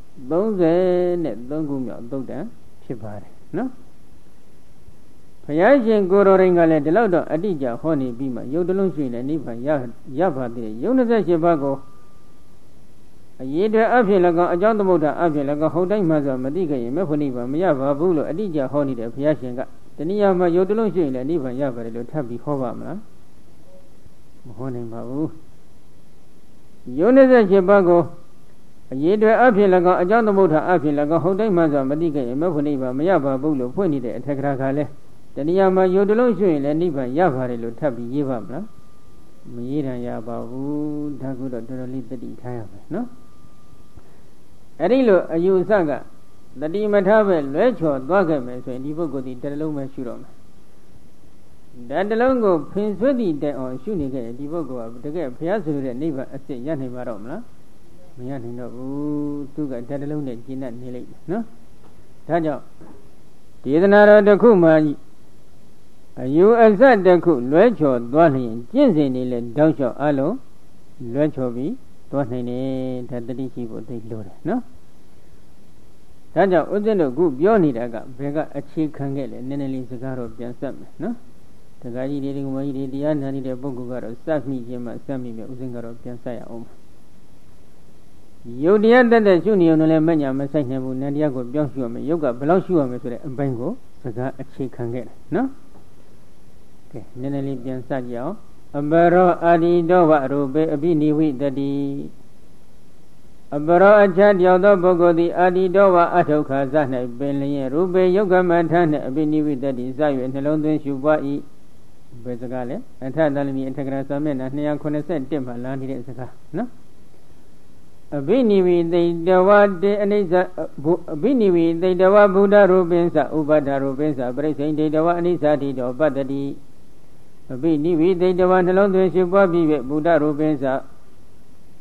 33ခုမြောက်သုတ်တံဖြစ်ပါတယ်နော်ဘုရားရှင်ကိုရောရင်ကလည်းဒီလောက်တော့အတိအကျဟောနေပြီးမှယုတ်တလုံးရှိရင်နိဗ္ဗာန်ရပါသေးတယ်ယုတ်28ပါးကိုအရေးတွေအဖြစ်၎င်းအကြောင်းသမုဋ္ဌာအဖြစ်၎င်းဟုတ်တိုင်းမှဆိုမသိခဲ့ရင်မေဖို့နိဗ္ဗာန်မရပါဘူးလို့အတိအကျဟောနေတဲ့ဘုရားရှင်ကတနည်းအားဖြင့်ယုတ်တလုံးရှိရင်နိဗ္ဗာန်ရပါတယ်လို့ထပ်ပြီးဟောပါမလားမဟောနိုင်ပါဘူးယုတ်28ပါးကိုအရေးတွေအဖြစ်၎င်းအကြောင်းသမုဋ္ဌာအဖြစ်၎င်းဟုတ်တိုင်းမှဆိုမသိခဲ့ရင်မေဖို့နိဗ္ဗာန်မရပါဘူးလို့ဖွင့်နေတဲ့အထက်ကရာကလည်းတဏှာမှာယုတ်တလုံးရှိရင်လည်းနိဗ္ဗာန်ရပါတယ်လို့ထပ်ပြီးရေးပါမလားမရေးတန်ရပါဘူးဒါကုတော့တော်တော်လေးတတိထားရမယ်နော်အဲ့ဒီလိုအယူဆကတတိမထားပဲလွဲချော်သွားခဲ့မယ်ဆိုရင်ဒီပုဂ္ဂိုလ်ဒီတစ်လုံးပဲရှုတော့မယ်ဒါတစ်လုံးကိုဖင်ဆွဲသည့်တိုင်အောင်ရှုနေခဲ့ရင်ဒီပုဂ္ဂိုလ်ကတကယ်ဘုရားဆိုတဲ့နိဗ္ဗာန်အစစ်ရနိုင်မှာတော့မလားမရနိုင်တော့ဘူးသူကဓာတ်တစ်လုံးနဲ့ကျင့်တတ်နေလိမ့်မယ်နော်ဒါကြောင့်ဒေသနာတော်တစ်ခုမှအယူအဆတစ်ခုလွဲချော်သွားလျင်ကျင့်စဉ်တွေလည်းတောက်လျှောက်အလုံးလွဲချော်ပြီးသွားနိုင်တယ်ဒါတတိရှိဖို့သိလို့တယ်နော်ဒါကြောင့်ဥစ္စတို့ခုပြောနေတာကဘယ်ကအခြေခံခဲ့လဲနည်းနည်းလေးစကားတော့ပြန်ဆက်မယ်နော်တခါကြီးဒီကမကြီးဒီတရားနာနေတဲ့ပုဂ္ဂိုလ်ကတော့စက်မိခြင်းမှစက်မိမယ်ဥစဉ်ကတော့ပြန်ဆက်ရအောင်ယုတ်တရားတတ်တဲ့ရှုနေုံနဲ့လည်းမညာမဆိုင်နိုင်ဘူးနန္တရားကိုပြောင်းရှုရမယ်ယုတ်ကဘယ်လောက်ရှုရမယ်ဆိုတဲ့အပိုင်းကိုစကားအခြေခံခဲ့တယ်နော်ကဲနည်းနည်းလေးပြန်ဆက်ကြအောင်အပရောအာဒီတောဝရူပေအပိနိဝိတတိအပရောအချတ်ပြောသောပုဂ္ဂိုလ်သည်အာဒီတောဝအထုခါဇ၌ပင်လျင်ရူပေယုတ်ကမထနှင့်အပိနိဝိတတိစ၍နှလုံးသွင်းရှုပွား၏ဘယ်စကားလဲအထသလမီအထကရာစာမျက်နှာ281မှာလာနေတဲ့စကားနော်အဘိနိဝိသိတဝတေအနိစ္စအဘိနိဝိသိတဝဘုဒ္ဓရူပိသဥပဒ္ဓရူပိသပရိစ္ဆေဒိတဝအနိစ္စတိတောပတ္တိအဘိနိဝိသိတဝနှလုံးသွင်းရှုပွားပြီးဘုဒ္ဓရူပိသ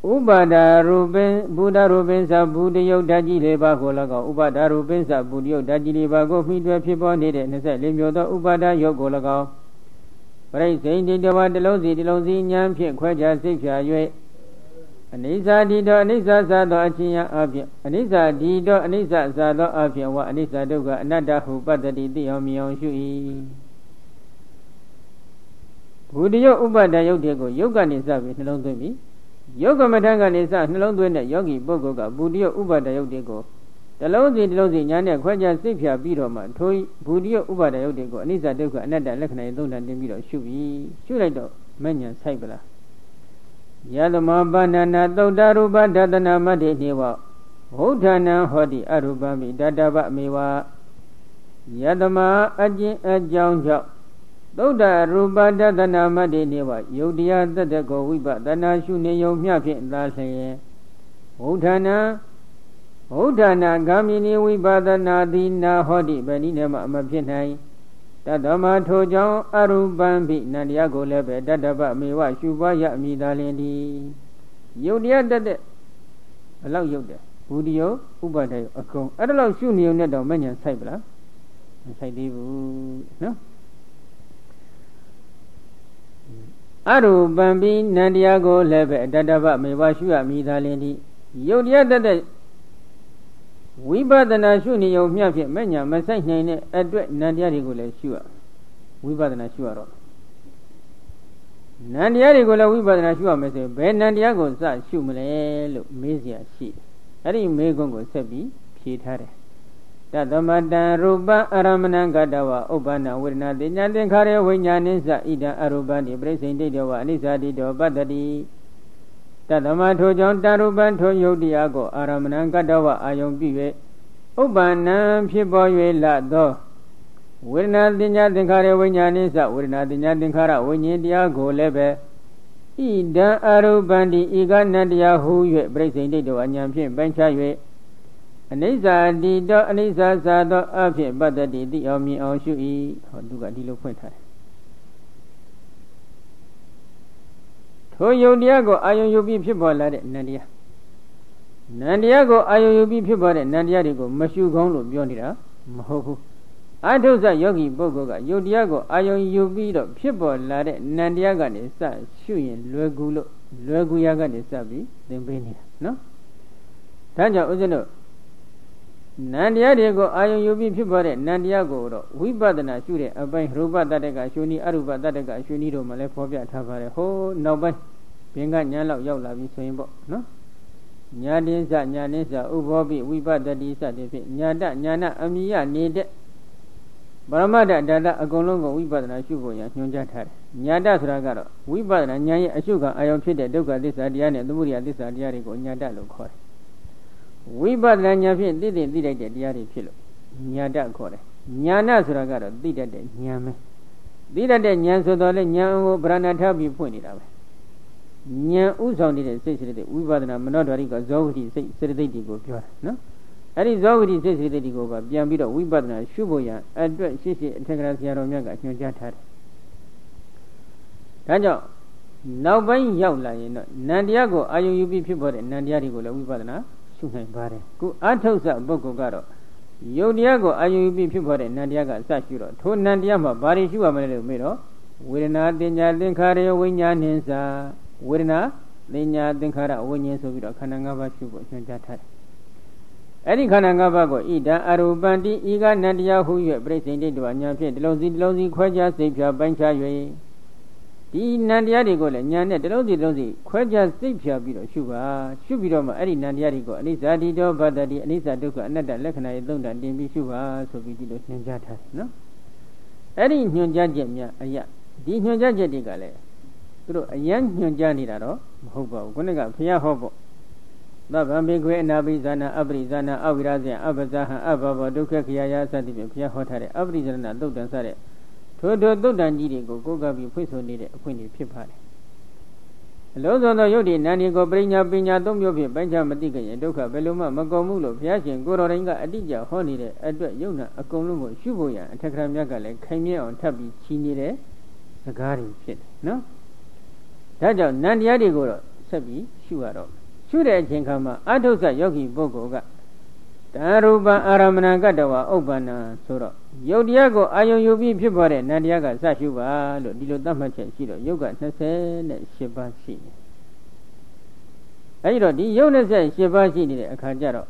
ဥပါဒရူပင်ဘုဒ္ဓရူပင်္စဘူတယုတ်ဓာတ်ကြီးလေးပါးကို၎င်းဥပါဒရူပင်္စဘူတယုတ်ဓာတ်ကြီးလေးပါးကိုမိတွဲဖြစ်ပေါ်နေတဲ့24မျိုးသောဥပါဒယုတ်ကို၎င်းပရိစ္ဆေဒိတဝတလုံးစီဉာဏ်ဖြင့်ခွဲခြားစိတ်ဖြာ၍အနိစ္စဒီတောအနိစ္စသာသောအချင်းယအဖြစ်အနိစ္စဒီတောအနိစ္စသာသောအဖြစ်ဝအနိစ္စဒုက္ခအနတ္တဟုပတ္တိသိအောင်မြင်အောင်ရှု၏ဘုဒ္ဓယုတ်ဥပါဒယုတ်တွေကိုယုတ်ကနေစပြီးနှလုံးသွင်းပြီးယုတ်ကမ္မထံကနေစနှလုံးသွင်းတဲ့ယောဂီပုဂ္ဂိုလ်ကဘုဒ္ဓယုတ်ဥပါဒယုတ်တွေကိုတလုံးစီညာနဲ့ခွဲခြားစိတ်ဖြာပြီးတော့မှထိုဘုဒ္ဓယုတ်ဥပါဒယုတ်တွေကိုအနိစ္စဒုက္ခအနတ္တလက္ခဏာသုံးတန်တင်ပြီးတော့ရှုပြီးရှုလိုက်တော့မဉ္ဇဉ်ဆိုင်ပလားယသမပါဏနာသုတ်တရူပဒသနာမတ္တိနေဝဘုဒ္ဓနာဟောတိအရူပမိတတဗမေဝယသမအကျင့်အကြောင်းကြောင့်သုတ်တရူပဒသနာမတ္တိနေဝယုတ်တရားတတ္တကိုဝိပဿနာရှုနေယုံမျှဖြင့်သာလျင်ဘုဒ္ဓနာဂာမိနီဝိပဿနာတိနာဟောတိဗဏိနမမဖြစ်နိုင်တတ္တမထိုကြောင့်အရူပံပိနန္တရားကိုလည်းပဲတတ္တဗမေဝရှုပွားရအမိသာလင်ဒီယုတ်တရားတတ်တဲ့ဘလောက်ယုတ်တယ်ဘုဒ္ဓယောဥပါဒယောအကုန်အဲ့ဒါလောက်ရှုနေုံနဲ့တော့မဉ္ဇဉ်ဆိုင်ပလားမဆိုင်သေးဘူးနော်အရူပံပိနန္တရားကိုလည်းပဲတတ္တဗမေဝရှုရအမိသာလင်ဒီယုတ်တရားတတ်တဲ့ဝိပဿနာရှုနေုံမျှဖြင့်မဉ္ဇဉ်မဆိုင်နိုင်တဲ့အတွက်နန္တရားတွေကိုလည်းရှုရဝိပဿနာရှုရတော့နန္တရားတွေကိုလည်းဝိပဿနာရှုရမယ်ဆိုရင်ဘယ်နန္တရားကိုစရှုမလဲလို့မေးเสียရှိတယ်အဲ့ဒီမေးခွန်းကိုဆက်ပြီးဖြေထားတယ်တသမတံရူပံအရမဏံကတဝဥပ္ပန္နဝေဒနာတိညာသင်္ခါရဝိညာဏိသဣဒံအရူပံတိပရိစ္ဆေဒိဋ္ဌဝအနိစ္စတိတောပတ္တိတသမထိုကြောင့်တရူပံထိုယုတ်တရားကိုအာရမဏံကတဝအာယုံပြု၍ဥပ္ပန္နံဖြစ်ပေါ်၍လသောဝေဒနာတင်ညာသင်္ခါရဝိညာဏိသဝေဒနာတင်ညာသင်္ခါရဝိညာဉ်တရားကိုလည်းပဲဣဒံအရူပံတိဤကနတ္တရားဟူ၍ပရိစ္ဆေဒိဋ္ဌဝအဉာဏ်ဖြင့်ပိုင်းခြား၍အနိစ္စတိတောအနိစ္စသာသောအဖြစ်ပတ္တိသိအောင်မြင်အောင်ရှု၏ဟောသူကဒီလိုဖွင့်ထားတယ်ထိုယုတ်တရားကိုအာယုံယူပြီးဖြစ်ပေါ်လာတဲ့နန္တရားကိုအာယုံယူပြီးဖြစ်ပေါ်တဲ့နန္တရားတွေကိုမရှုကောင်းလို့ပြောနေတာမဟုတ်ဘူးအထုဇယောဂီပုဂ္ဂိုလ်ကယုတ်တရားကိုအာယုံယူပြီးတော့ဖြစ်ပေါ်လာတဲ့နန္တရားကနေစရှုရင်လွယ်ကူရကနေစပြီးသင်ပေးနေတာနော်ဒါကြောင့်ဦးဇင်းတို့နန္တရားတွေကိုအာယုံယူပြီးဖြစ်ပေါ်တဲ့နန္တရားကိုတော့ဝိပဿနာရှုတဲ့အပိုင်းရူပတတ္တကရှုနည်းအရူပတတ္တကရှုနည်းတို့မှလည်းဖော်ပြထားပါတယ်ဟိုးနောက်ပိုင်းဘင်္ဂညာလောက်ရောက်လာပြီဆိုရင်ပေါ့နော်ညာတင်းစဥဘောပိဝိပတ္တိစတဲ့ဖြင့်ညာတညာနာအမိယနေတဲ့ပရမတ္တဓာတအကုန်လုံးကိုဝိပဿနာရှုဖို့ရညွှန်ကြားထားတယ်ညာတဆိုတာကတော့ဝိပဿနာဉာဏ်ရဲ့အရှုခံအာယုံဖြစ်တဲ့ဒုက္ခသစ္စာတရားနဲ့သမုဒယသစ္စာတရားတွေကိုညာတလို့ခေါ်တယ်ဝိပဿနာဉာဏ်ဖြင့်သိလိုက်တဲ့တရားတွေဖြစ်လို့ညာတခေါ်တယ်ညာနာဆိုတာကတော့သိတတ်တဲ့ဉာဏ်ပဲသိတတ်တဲ့ဉာဏ်ဆိုတော့လေဉာဏ်ကိုဗရဏထားပြီးဖွင့်နေတာပဲဉာဏ်ဥဆောင်နေတဲ့စိတ်စိတ္တိဝိပဿနာမနောဓာရိကဇောဝတိစိတ်စိတ္တိကိုပြောတာနော်အဲ့ဒီဇောဝတိစိတ်စိတ္တိကိုပါပြန်ပြီးတော့ဝိပဿနာရှုဖို့ရန်အတွက်ရှိအထက်ကရာဆရာတော်မြတ်ကညွှန်ကြားထားတယ်ဒါကြောင့်နောက်ပိုင်းရောက်လာရင်တော့နန္တရားကိုအာယုံယူပြီးဖြစ်ပေါ်တဲ့နန္တရားတွေကိုလည်းဝိပဿနာရှုနိုင်ပါတယ်ခုအထုဇပုဂ္ဂိုလ်ကတော့ယုတ်တရားကိုအာယုံယူပြီးဖြစ်ပေါ်တဲ့နန္တရားကစရှုတော့ထိုနန္တရားမှာဘာတွေရှုရမလဲလို့မေးတော့ဝေဒနာတင်ညာသင်္ခါရဝိညာဏိသဝေဒနာတင်ညာသင်္ခါရဝိညာဉ်ဆိုပြီးတော့ခန္ဓာ၅ပါးရှုဖို့ညွှန်ကြားထားတယ်အဲ့ဒီခန္ဓာ၅ပါးကိုဣဒံအရူပံတိဤကနန္တရားဟု၍ပရိစ္ဆေဒိဋ္ဌဝဉာဏ်ဖြင့်တလုံးစီခွဲခြားစိတ်ဖြာပိုင်းခြား၍ဒီနန္တရားတွေကိုလည်းဉာဏ်နဲ့တလုံးစီခွဲခြားစိတ်ဖြာပြီးတော့ရှုပြီးတော့မှအဲ့ဒီနန္တရားတွေကိုအနိစ္စတိတောပတ္တိအနိစ္စဒုက္ခအနတ္တလက္ခဏာရဲ့သုံးတန်တင်ပြီးရှုပါဆိုပြီးဒီလိုညွှန်ကြားထားတယ်နော်အဲ့ဒီညွှန်ကြားချက်များအရာဒီညွှန်ကြားချက်တွေကလည်းသူတို့အယံညွှန်ကြားနေတာတော့မဟုတ်ပါဘူးခုနကဘုရားဟောပေါ့သဗ္ဗံဘေခွေအနာပိဇာနာအပရိဇာနာအဝိရဇယအပဇာဟံအဘဘဒုက္ခခရာယစသည်ဖြင့်ဘုရားဟောထားတဲ့အပရိဇာနာသုတ်တန်စတဲ့ထိုသုတ်တန်ကြီးတွေကိုကိုးကားပြီးဖွင့်ဆိုနေတဲ့အခွင့်အရေးဖြစ်ပါတယ်အလုံးစုံသောယုတ်ဒီနန္ဒီကိုပရိညာပညာသုံးမျိုးဖြင့်ပိုင်းခြားမသိကြရင်ဒုက္ခဘယ်လိုမှမကုန်ဘူးလို့ဘုရားရှင်ကိုယ်တော်တိုင်ကအတိအကျဟောနေတဲ့အတွက်ယုတ်နာအကုန်လုံးကိုရှုဖို့ရန်အထက်ကရာမြတ်ကလည်းခိုင်မြဲအောင်ထပ်ပြီးချီးနေတဲ့စကားတွေဖြစ်တယ်နော်ဒါကြောင့်နန္တရားတွေကိုတော့စဆက်ပြီးရှုရတော့ရှုတဲ့အချိန်ခါမှာအထုဆယောဂီပုဂ္ဂိုလ်ကတရူပအာရမဏကတ္တဝဥပ္ပန္နဆိုတော့ယုတ်တရားကိုအာယုံယူပြီးဖြစ်ပေါ်တဲ့နန္တရားကစရှုပါလို့ဒီလိုသတ်မှတ်ချက်ရှိတော့ယုတ်က28ပါးရှိတယ်အဲဒီတော့ဒီယုတ်28ပါးရှိနေတဲ့အခါကျတော့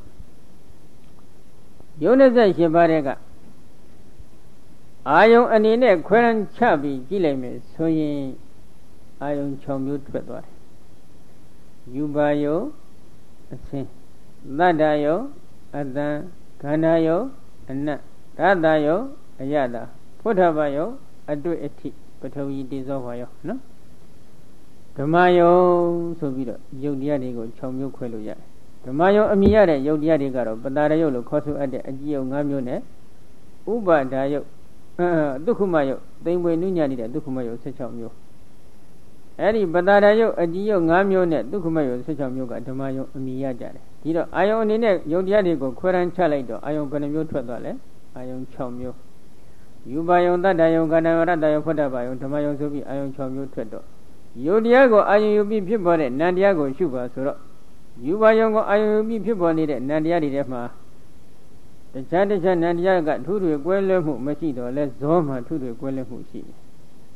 ယုတ်28ပါးတဲ့ကအာယုံအနေနဲ့ခွဲချပြီးကြည့်လိုက်မယ်ဆိုရင်အာယုံ6မျိုးထွက်သွားတယ်ယူပါယုံအစင်းသတ္တယုံအတံခန္ဓာယုံအနတ်ရတယုံအယတာဖုထဘယုံအတွေ့အထိပထဝီတေဇောဘယုံနော်ဓမ္မယုံဆိုပြီးတော့ယုတ်တရားတွေကို6မျိုးခွဲလို့ရတယ်ဓမ္မယုံအမြင်ရတဲ့ယုတ်တရားတွေကတော့ပတာရယုတ်လို့ခေါ်ဆိုအပ်တဲ့အကြည့်ယုံ5မျိုးနဲ့ဥပါဒါယုတ်ဒုက္ခမယုတ်သိမ်ပွေနုညံ့နေတဲ့ဒုက္ခမယုတ်16မျိုးအဲ့ဒီပတာရယုတ်အကြည့်ယုတ်5မျိုးနဲ့ဒုက္ခမယုတ်16မျိုးကဓမ္မယုံအမြင်ရကြတယ်ဒီတော့အာယုံအနေနဲ့ယုတ်တရားတွေကိုခွဲရန်ချလိုက်တော့အာယုံဘယ်နှမျိုးထွက်သွားလဲအာယုံ6မျိုးယူပါယုံတတ္တယုံကန္တဝရတယုံဖုဒ္ဓဘာယုံဓမ္မယုံဆိုပြီးအာယုံ6မျိုးထွက်တော့ယုတ်တရားကိုအာယုံယူပြီးဖြစ်ပေါ်တဲ့နံတရားကိုရှုပါဆိုတော့ယူပါယုံကိုအာယုံယူပြီးဖြစ်ပေါ်နေတဲ့နံတရားတွေထဲမှာတခြားနံတရားကထူးထွေကွဲလွဲမှုမရှိတော့လဲဇောမှာထူးထွေကွဲလွဲမှုရှိတယ်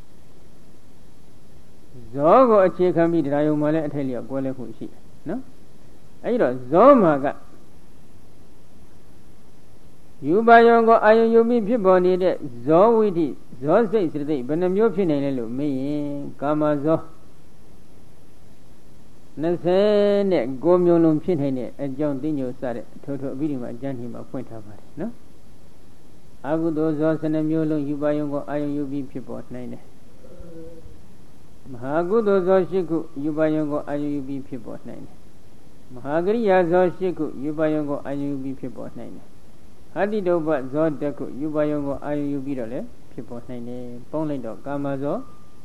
ဇောကိုအခြေခံပြီးတရားယုံမှာလည်းအထိုက်လျောက်ကွဲလွဲမှုရှိတယ်နော်အဲဒီတော့ဇောမှာကယူပါယုံကိုအာယုံယူပြီးဖြစ်ပေါ်နေတဲ့ဇောဝိတိဇောစိတ်စိတ္တိဘယ်နှမျိုးဖြစ်နိုင်လဲလို့မေးရင်ကာမဇော29မျိုးလုံးဖြစ်နိုင်တဲ့အကြောင်းသိညိုစတဲ့ထို့အဘိဓမ္မာအကျမ်းထီမှာဖွင့်ထားပါတယ်နော်အကုသိုလ်ဇော12မျိုးလုံးယူပါယုံကိုအာယုံယူပြီးဖြစ်ပေါ်နိုင်တယ်မဟာကုသိုလ်ဇော8ခုယူပါယုံကိုအာယုံယူပြီးဖြစ်ပေါ်နိုင်တယ်မဟာကရိယာဇော8ခုယူပါယုံကိုအာယုံယူပြီးဖြစ်ပေါ်နိုင်တယ်အတ္တိတုပ္ပဇော1ခုယူပါယုံကိုအာယုံယူပြီးတော့လည်းဖြစ်ပေါ်နိုင်တယ်ပေါင်းလိုက်တော့ကာမဇော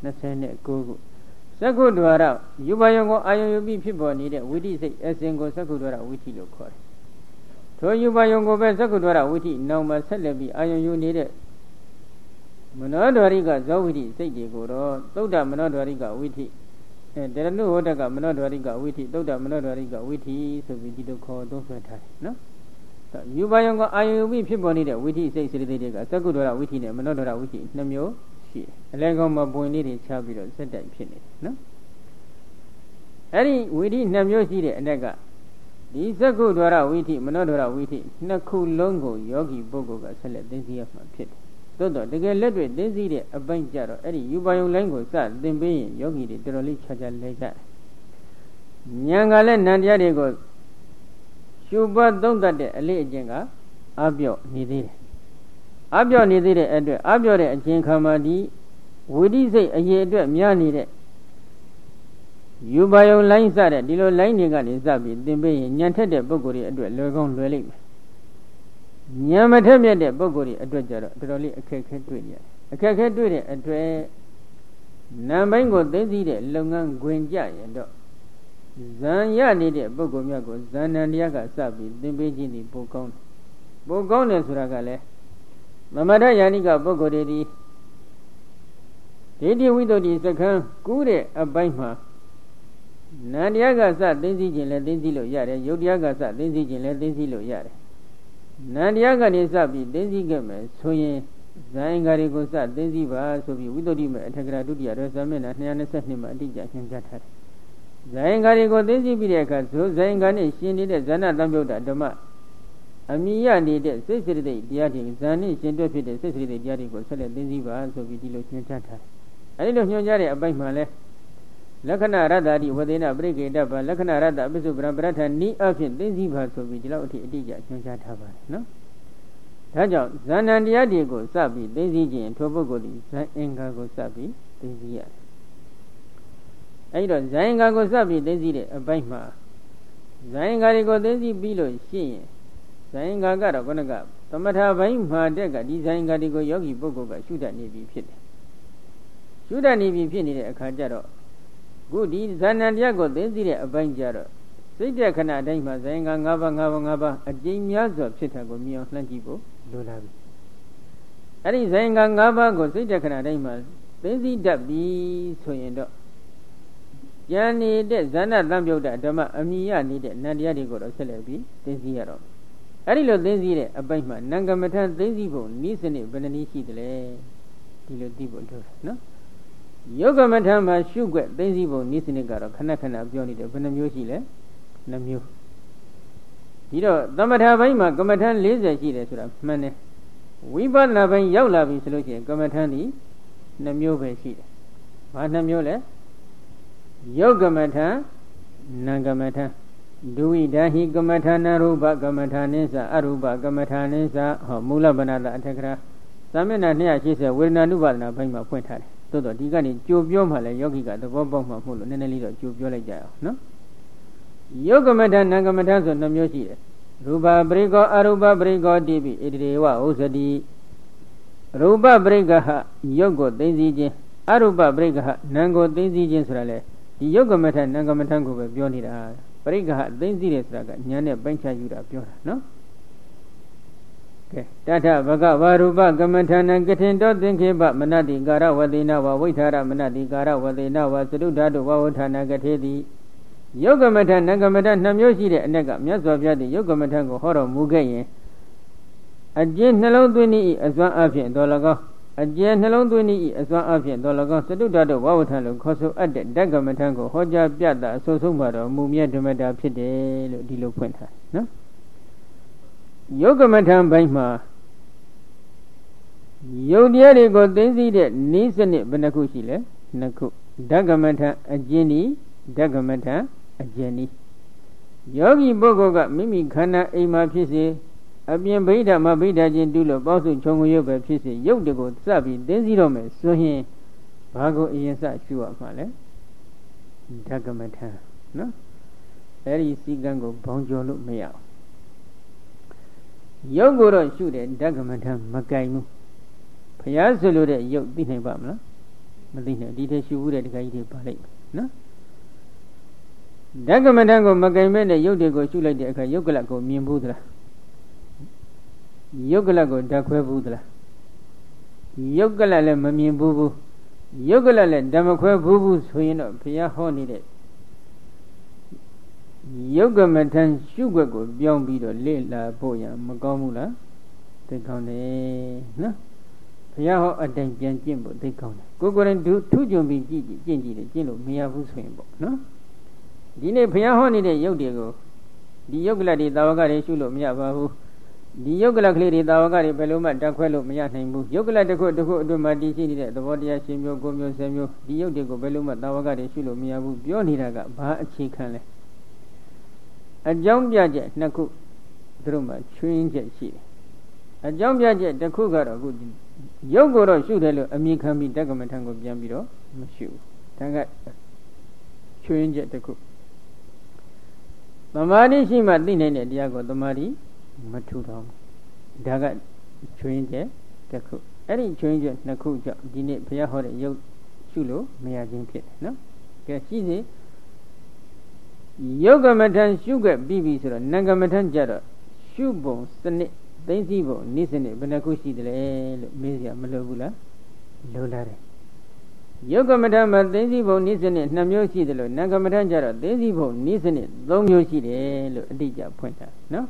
29ခုသက္ကုဒ္ဒဝရယူပါယုံကိုအာယုံယူပြီးဖြစ်ပေါ်နေတဲ့ဝိတိစိတ်အစဉ်ကိုသက္ကုဒ္ဒဝရဝိတိလို့ခေါ်တယ်ထိုယူပါယုံကိုပဲသက္ကုဒ္ဒဝရဝိတိနောက်မှာဆက်လက်ပြီးအာယုံယူနေတဲ့မနောဒဝရိကဇောဝိတိစိတ်တွေကိုတော့သုဒ္ဓမနောဒဝရိကဝိတိတရဏုဟောတကမနောဒဝရိကဝိတိသုဒ္ဓမနောဒဝရိကဝိတိဆိုပြီးဒီလိုခေါ်သုံးဆွဲထားတယ်နော်ယူပါယုံကအာယုံယူပြီးဖြစ်ပေါ်နေတဲ့ဝိတိစိတ်စိတ္တိတွေကသက္ကုဒ္ဒဝရဝိတိနဲ့မနောဒဝရဝိတိ2မျိုးရှိတယ်အလဲကောင်းမှာပွင့်လေးတွေချပြီးတော့စက်တိုက်ဖြစ်နေတယ်နော်အဲ့ဒီဝိတိ2မျိုးရှိတဲ့အ ਨੇ ကဒီသက္ကုဒ္ဒဝရဝိတိမနောဒဝရဝိတိ2ခုလုံးကိုယောဂီပုဂ္ဂိုလ်ကဆက်လက်သိသိရမှာဖြစ်တယ်သို့တော့တကယ်လက်တွေ့သိသိတဲ့အပိုင်းကြတော့အဲ့ဒီယူပါယုံလိုင်းကိုစသင်ပေးရင်ယောဂီတွေတော်တော်လေးခြားခြားလဲကြတယ်ဉာဏ်ကလည်းနံတရားတွေကိုရှုပတ်သုံးတတ်တဲ့အလေးအကျင့်ကအပြော့နေသေးတယ်အပြော့နေသေးတဲ့အတွက်အပြော့တဲ့အကျင့်ခါမှာဒီဝိတိစိတ်အရေးအတွက်များနေတဲ့ယူပါယုံလိုင်းစတဲ့ဒီလိုလိုင်းတွေကနေစပြီးသင်ပေးရင်ဉာဏ်ထက်တဲ့ပုဂ္ဂိုလ်တွေအတွက်လွယ်ကောင်းလွယ်လိမ့်မယ်ဉာဏ်မထက်မြတ်တဲ့ပုဂ္ဂိုလ်တွေအတွက်ကြတော့တော်တော်လေးအခက်အခဲတွေ့ရတယ်အခက်အခဲတွေ့တဲ့အတွက်နာမ်ပိုင်းကိုသိသိတဲ့လုပ်ငန်းခွင်ကြရင်တော့ဇံရနေတဲ့ပုဂ္ဂိုလ်များကိုဇာဏတရားကစပြီးသင်ပေးခြင်းဒီပိုကောင်းတယ်ပိုကောင်းတယ်ဆိုတာကလည်းမမတယာနိကပုဂ္ဂိုလ်တွေဒီဒိဋ္ဌိဝိတ္တုစခန်းကူးတဲ့အပိုင်းမှာနန္တရားကစသိသိခြင်းလည်းသိသိလို့ရတယ်ယုတ်တရားကစသိသိခြင်းလည်းသိသိလို့ရတယ်နန္တရားကနေစပြီးသိသိခဲ့မယ်ဆိုရင်ဇာယင်္ဂါတွေကိုစသိသိပါဆိုပြီးဝိတ္တုမဲ့အထက်ကရာဒုတိယရောဇာမျက်နှာ222မှာအတိအကျရှင်းပြထားတယ်ဇာယင်္ဂါတွေကိုသိသိပြီးတဲ့အခါဇာယင်္ဂါနဲ့ရှင်နေတဲ့ဇာဏတံပြုတ်တာဓမ္မအမိယနေတဲ့စိတ်စိတ္တိတရားတွေဇာနဲ့ရှင်တွဲဖြစ်တဲ့စိတ်စိတ္တိတရားတွေကိုဆက်လက်သိသိပါဆိုပြီးဒီလိုညွှန်ကြားထားတယ်အဲဒီလိုညွှန်ကြားတဲ့အပိုင်းမှာလဲလက္ခဏာရတ္တိဝဒေနပရိကေတ္တလက္ခဏာရတ္တပိစုပရံပရထနိအဖြစ်သိသိပါဆိုပြီးဒီလောက်အထိအတိအကျညွှန်ကြားထားပါတယ်နော်ဒါကြောင့်ဇာဏတရားတွေကိုစပြီးသိသိခြင်းထိုပုဂ္ဂိုလ်ဒီဇာအင်္ဂါကိုစပြီးသိသိရတယ်အဲဒီတော့ဇာယင်္ဂါကိုစပြီးသိသိတဲ့အပိုင်းမှာဇာယင်္ဂါတွေကိုသိသိပြီးလို့ရှိရင်ဇာယင်္ဂါကတော့ခုနကသမထဘိုင်းမှာတက်ကဒီဇာယင်္ဂါတွေကိုယောဂီပုဂ္ဂိုလ်ကရှုတတ်နေပြီဖြစ်တယ်ရှုတတ်နေပြီဖြစ်နေတဲ့အခါကျတော့ခုဒီဇာဏတရားကိုသိသိတဲ့အပိုင်းကျတော့စိတ်တဲ့ခဏတိုင်းမှာဇာယင်္ဂါ၅ပါးအကျဉ်းများစွာဖြစ်တာကိုမြင်အောင်လှမ်းကြည့်ဖို့လိုလာပြီအဲ့ဒီဇာယင်္ဂါ၅ပါးကိုစိတ်တဲ့ခဏတိုင်းမှာသိသိတတ်ပြီဆိုရင်တော့ဉာဏ်နေတဲ့ဇာနာတံပြုတ်တဲ့ဓမ္မအမိယနေတဲ့နန္တရားတွေကိုတော့ဆက်လက်ပြီးသိသိရတော့အဲ့ဒီလိုသိသိတဲ့အပိုင်းမှာနံကမထံသိသိဖို့ဤစနစ်ဘယ်နှနည်းရှိသလဲဒီလိုသိဖို့လိုတယ်နော်ယုတ်ကမထံမှာရှုွက်သိသိဖို့ဤစနစ်ကတော့ခဏခဏပြောနေတယ်ဘယ်နှမျိုးရှိလဲ2မျိုးဒီတော့သမထပိုင်းမှာကမ္မထံ40ရှိတယ်ဆိုတာမှန်တယ်ဝိပဿနာပိုင်းရောက်လာပြီဆိုလို့ရှိရင်ကမ္မထံဒီ2မျိုးပဲရှိတယ်ဘာ2မျိုးလဲယုတ်ကမ္မထံနံကမ္မထံဒုဝိဒဟိကမ္မထာနရူပကမ္မထာနိသအရူပကမ္မထာနိသဟောမူလဗနာတအထက်ကရာသာမျက်နှာ280ဝေဒနာနုပါဒနာဘိုင်းမှာဖွင့်ထားတယ်သို့တော့ဒီကနေကြိုပြောမှလည်းယောဂီကသဘောပေါက်မှမဟုတ်လို့နည်းနည်းလေးတော့ကြိုပြောလိုက်ကြအောင်နော်ယုတ်ကမ္မထာနံကမ္မထာဆို2မျိုးရှိတယ်ရူပပရိကောအရူပပရိကောတိပိဣတိရေဝဥစ္စတိရူပပရိကဟယုတ်ကိုသိသိခြင်းအရူပပရိကဟနံကိုသိသိခြင်းဆိုတာလေဒီယုတ်ကမ္မထာနံကမ္မထာကိုပဲပြောနေတာပရိက္ခအသိသိတယ်ဆိုတာကဉာဏ်နဲ့ပိုင်းခြားယူတာပြောတာနော်ကဲတထဗကဝရူပကမ္မထာနံကထင်တော်သင်္ခေပမနတိကာရဝတိနာဝဝိထာရမနတိကာရဝတိနာဝသတုဓာတုဝဝဌာနကထေတိယုတ်ကမ္မထာနံကမ္မထာ2မျိုးရှိတဲ့အ낵ကမြတ်စွာဘုရားသည်ယုတ်ကမ္မထာကိုဟောတော်မူခဲ့ရင်အကျဉ်နှလုံးသွင်းဤအစွမ်းအဖြင့်တော်၎င်းအကျဉ်နှလုံးသွင်းဤအစွမ်းအဖြင့်တော်၎င်းသတုဓာတုဝဝဌာလို့ခေါ်ဆိုအပ်တဲ့ဓကမ္မထာကိုဟောကြားပြတာအဆိုဆုံးပါတော်မူမြတ်ဓမ္မတာဖြစ်တယ်လို့ဒီလိုဖွင့်ထားနော်ယုတ်ကမ္မထာဘိုင်းမှာယုတ်တရားတွေကိုသိသိတဲ့နည်းစနစ်ဘယ်နှခုရှိလဲ2ခုဓကမ္မထာအကျဉ်ဤဓကမ္မထာအကျဉ်ဤယောဂီပုဂ္ဂိုလ်ကမိမိခန္ဓာအိမ်မှာဖြစ်စေအပြင်ဗိဓမဗိဓချင်းတူလို့ပေါင်းစုခြုံငုံရုပ်ပဲဖြစ်စေရုပ်တကိုစပြီးသိသိတော့မယ်ဆိုရင်ဘာကိုအရင်စရှုရမှာလဲဓကမ္မထာနော်အဲ့ဒီစီကံကိုဘောင်ကျော်လို့မရအောင်ရုပ်ကိုတော့ရှုတယ်ဓကမ္မထာမကင်ဘူးဘုရားဆိုလို့တဲ့ရုပ်သိနိုင်ပါမလားမသိနိုင်ဒီတည်းရှုဘူးတဲ့တခါကြီးတွေပါလိုက်နော်ဓကမ္မထာကိုမကင်မဲ့တဲ့ရုပ်တွေကိုရှုလိုက်တဲ့အခါရုပ်ကလပ်ကိုမြင်ဘူးသလားယုတ်ကလကိုဓာတ်ခွဲဘူးသလားယုတ်ကလလည်းမမြင်ဘူးယုတ်ကလလည်းဓမ္မခွဲဘူးဆိုရင်တော့ဘုရားဟောနေတဲ့ယုတ်ကမထံရှုွက်ကိုပြောင်းပြီးတော့လေ့လာဖို့ရမကောင်းဘူးလားသိကောင်းတယ်နော်ဘုရားဟောအတိုင်းပြန်ကျင့်ဖို့သိကောင်းတယ်ကိုယ်တိုင်ထုကြုံပြီးကျင့်ကြည့်တယ်ကျင့်လို့မရဘူးဆိုရင်ပေါ့နော်ဒီနေ့ဘုရားဟောနေတဲ့ယုတ်တွေကိုဒီယုတ်ကလတွေတာဝကတွေရှုလို့မရပါဘူးဒီယုတ်ကလကလေးတွေတာဝကတွေဘယ်လိုမှတက်ခွဲလို့မရနိုင်ဘူးယုတ်ကလတစ်ခုအတွင်းမှာတည်ရှိနေတဲ့သဘောတရားရှင်မျိုး9မျိုး10မျိုးဒီယုတ်တွေကိုဘယ်လိုမှတာဝကတွေရှုလို့မရဘူးပြောနေတာကဘာအခြေခံလဲအကြောင်းပြချက်2ခုသူတို့မှာချွင်းချက်ရှိတယ်အကြောင်းပြချက်တစ်ခုကတော့အခုယုတ်ကိုတော့ရှုတယ်လို့အမြင်ခံပြီးဓကမ္မထံကိုပြန်ပြီးတော့မရှုဘူးဒါကချွင်းချက်တစ်ခုသမာဓိရှိမှသိနိုင်တဲ့တရားကိုသမာဓိမထူထောင်ဒါကချွင်းချက်တစ်ခုအဲ့ဒီချွင်းချက်2ခုကြောင့်ဒီနေ့ဘုရားဟောတဲ့ယုတ်ရှုလို့မရခြင်းဖြစ်တယ်နော်ကဲရှိစေယုတ်ကမ္မထံရှုခဲ့ပြီးပြီဆိုတော့နံကမ္မထံကြတော့ရှုပုံစနစ်သိသိပုံနိစနစ်ဘယ်နှခုရှိတယ်လဲလို့မေးစရာမလိုဘူးလားလိုလာတယ်ယုတ်ကမ္မထံမှာသိသိပုံနိစနစ်2မျိုးရှိတယ်လို့နံကမ္မထံကြတော့သိသိပုံနိစနစ်3မျိုးရှိတယ်လို့အတိအကျဖွင့်တာနော်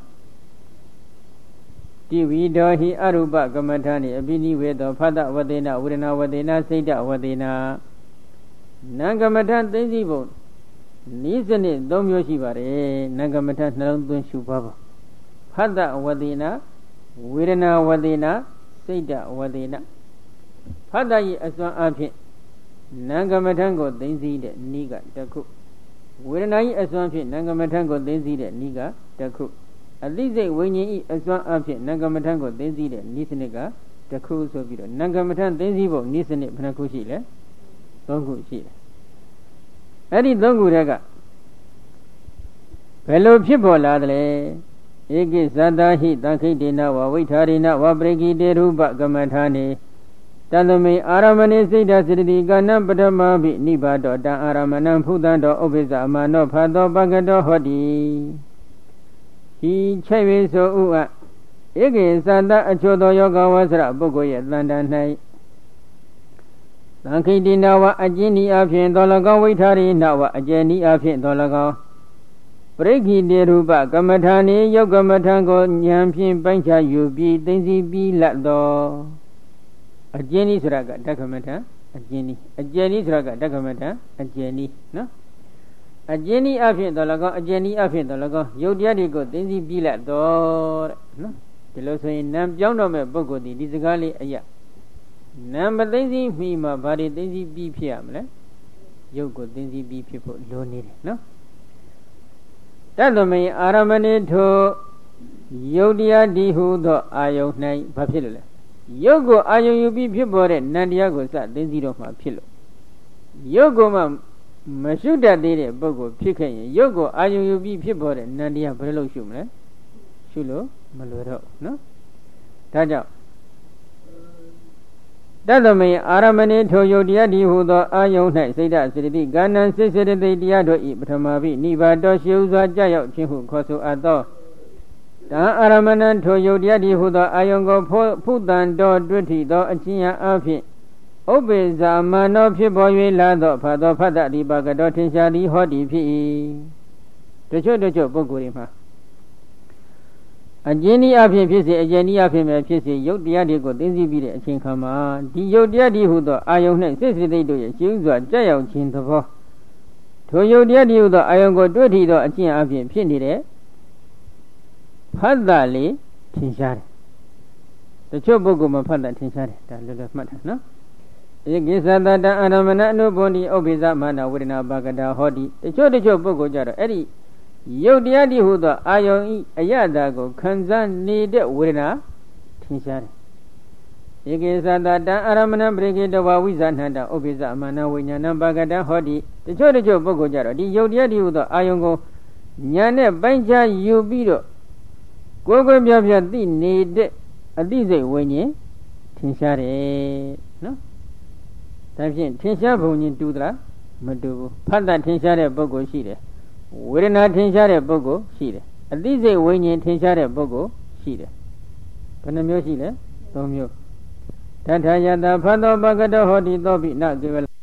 တိဝိဒောဟိအရူပကမ္မထာနိအပိနိဝေသောဖသဝတေနဝေဒနာဝတေနစိတ်တဝတေနနံကမ္မထာသိသိပုံနိစနစ်3မျိုးရှိပါတယ်နံကမ္မထာနှလုံးသွင်းရှုပါပါဖသဝတေနဝေဒနာဝတေနစိတ်တဝတေနဖသဤအစွမ်းအဖြင့်နံကမ္မထာကိုသိသိတဲ့နိကတစ်ခုဝေဒနာဤအစွမ်းဖြင့်နံကမ္မထာကိုသိသိတဲ့နိကတစ်ခုအသိစိတ်ဝိညာဉ်ဤအစွမ်းအဖြစ်နံကမ္မထံကိုသိသိတဲ့နိစနစ်ကတစ်ခုဆိုပြီးတော့နံကမ္မထံသိသိဖို့နိစနစ်ဘယ်နှခုရှိလဲ3ခုရှိတယ်အဲ့ဒီ3ခုတည်းကဘယ်လိုဖြစ်ပေါ်လာသလဲဧကိသတ္တဟိသခိတေနဝဝိထာရိနဝပရိကိတေရူပကမ္မထာနေတသမိအာရမဏိစိတ်တစရတိကနံပထမဘိနိဗ္ဗာတောတံအာရမဏံဖုသံတောဥပ္ပဇ္ဇအမနောဖတ်သောပကတောဟောတိဒီချက်၍ဆိုဥအဧကေသတ္တအချို့သောယောဂဝဆရပုဂ္ဂိုလ်ရဲ့တန်တန်၌သံခိတိနာဝအကျဉ်းဤအဖြစ်တော်၎င်းဝိထာရိနာဝအကျဉ်းဤအဖြစ်တော်၎င်းပရိခိတေရူပကမ္မထာနေယုတ်ကမ္မထာကိုဉာဏ်ဖြင့်ပိုင်းခြားယူပြီးသိသိပြီးလတ်တော်အကျဉ်းဤဆိုတာကဓကမ္မထာအကျဉ်းဤဆိုတာကဓကမ္မထာအကျဉ်းဤနော်အကျဉ်းဤအဖြစ်တော်၎င်းအကျဉ်းဤအဖြစ်တော်၎င်းယုတ်တရားတွေကိုသိသိပြီးလတ်တော်တဲ့နော်ဒီလိုဆိုရင်နာမ်ပြောင်းတော့မဲ့ပုဂ္ဂိုလ်ဒီစကားလေးအရာနာမ်မသိသိမိမှာဘာတွေသိသိပြီးဖြစ်ရမလဲယုတ်ကိုသိသိပြီးဖြစ်ဖို့လိုနေတယ်နော်တတ္တမေအာရမဏိထိုယုတ်တရားဒီဟုသောအာယုန်၌ဘာဖြစ်လို့လဲယုတ်ကိုအာယုန်ယူပြီးဖြစ်ပေါ်တဲ့နံတရားကိုစသိသိတော့မှဖြစ်လို့ယုတ်ကိုမှမရှုတတ်သေးတဲ့ပုဂ္ဂိုလ်ဖြစ်ခဲ့ရင်ယုတ်ကိုအာယုန်ယူပြီးဖြစ်ပေါ်တဲ့နံတရားဘယ်လိုရှုမလဲရှုလို့မလွယ်တော့နော်ဒါကြောင့်တတ္တမေအာရမဏိထိုယုတ်တရားဒီဟုသောအာယုန်၌စိတ်ဓာတ်စေတသိက်ကာဏံစိတ်စေတသိက်တရားတို့ဤပထမပိနိဗ္ဗာတောရှိဥစွာကြောက်ရောက်ခြင်းဟုခေါ်ဆိုအပ်သောတံအာရမဏံထိုယုတ်တရားဒီဟုသောအာယုန်ကိုဖုတံတော်တွေ့ထီသောအချင်းယအဖြစ်ဥပ္ပေဇာမနောဖြစ်ပေါ်၍လာသောဖတ်သောဖတ်တရိပါကတော်ထင်ရှားသည်ဟောသည်ဖြစ်၏တချို့ပုဂ္ဂိုလ်တွေမှာအကျဉ်းဤအဖြစ်ဖြစ်စေအကျဉ်းဤအဖြစ်ပဲဖြစ်စေယုတ်တရားတွေကိုသိသိပြီးတဲ့အချိန်ခါမှာဒီယုတ်တရားဒီဟုသောအာယုန်၌စိတ်စိတ်တို့ရဲ့ရှိဥစွာကြက်ရောက်ခြင်းသဘောထိုယုတ်တရားဒီဟုသောအာယုန်ကိုတွေ့ထီသောအကျဉ်းအဖြစ်ဖြစ်နေတဲ့ဖတ်တာလေးထင်ရှားတယ်တချို့ပုဂ္ဂိုလ်မှာဖတ်တာထင်ရှားတယ်ဒါလွယ်လွယ်မှတ်တာနော်ဧကိသတတအာရမဏအနုဘွန်ဒီဥပ္ပိဇမာနဝေဒနာပါကတာဟောတိတချို့ပုဂ္ဂိုလ်ကြတော့အဲ့ဒီယုတ်တရားဒီဟုသောအာယုန်ဤအယတာကိုခံစားနေတဲ့ဝေဒနာထင်ရှားတယ်ဧကိသတတအာရမဏပရိကေတဝဝိဇာဏတဥပ္ပိဇမာနဝိညာဏပါကတာဟောတိတချို့ပုဂ္ဂိုလ်ကြတော့ဒီယုတ်တရားဒီဟုသောအာယုန်ကိုညာနဲ့ပိုင်းခြားယူပြီးတော့ကိုယ်ပြသိနေတဲ့အသိစိတ်ဝိညာဉ်ထင်ရှားတယ်နော်ဒါဖြင့်ထင်ရှားပုံချင်းတူသလားမတူဘူးဖတ်တာထင်ရှားတဲ့ပုဂ္ဂိုလ်ရှိတယ်ဝေဒနာထင်ရှားတဲ့ပုဂ္ဂိုလ်ရှိတယ်အသိစိတ်ဝိညာဉ်ထင်ရှားတဲ့ပုဂ္ဂိုလ်ရှိတယ်ဘယ်နှမျိုးရှိလဲ၃မျိုးတထာယတာဖတ်သောပကတောဟောတိသောပိနကေဝ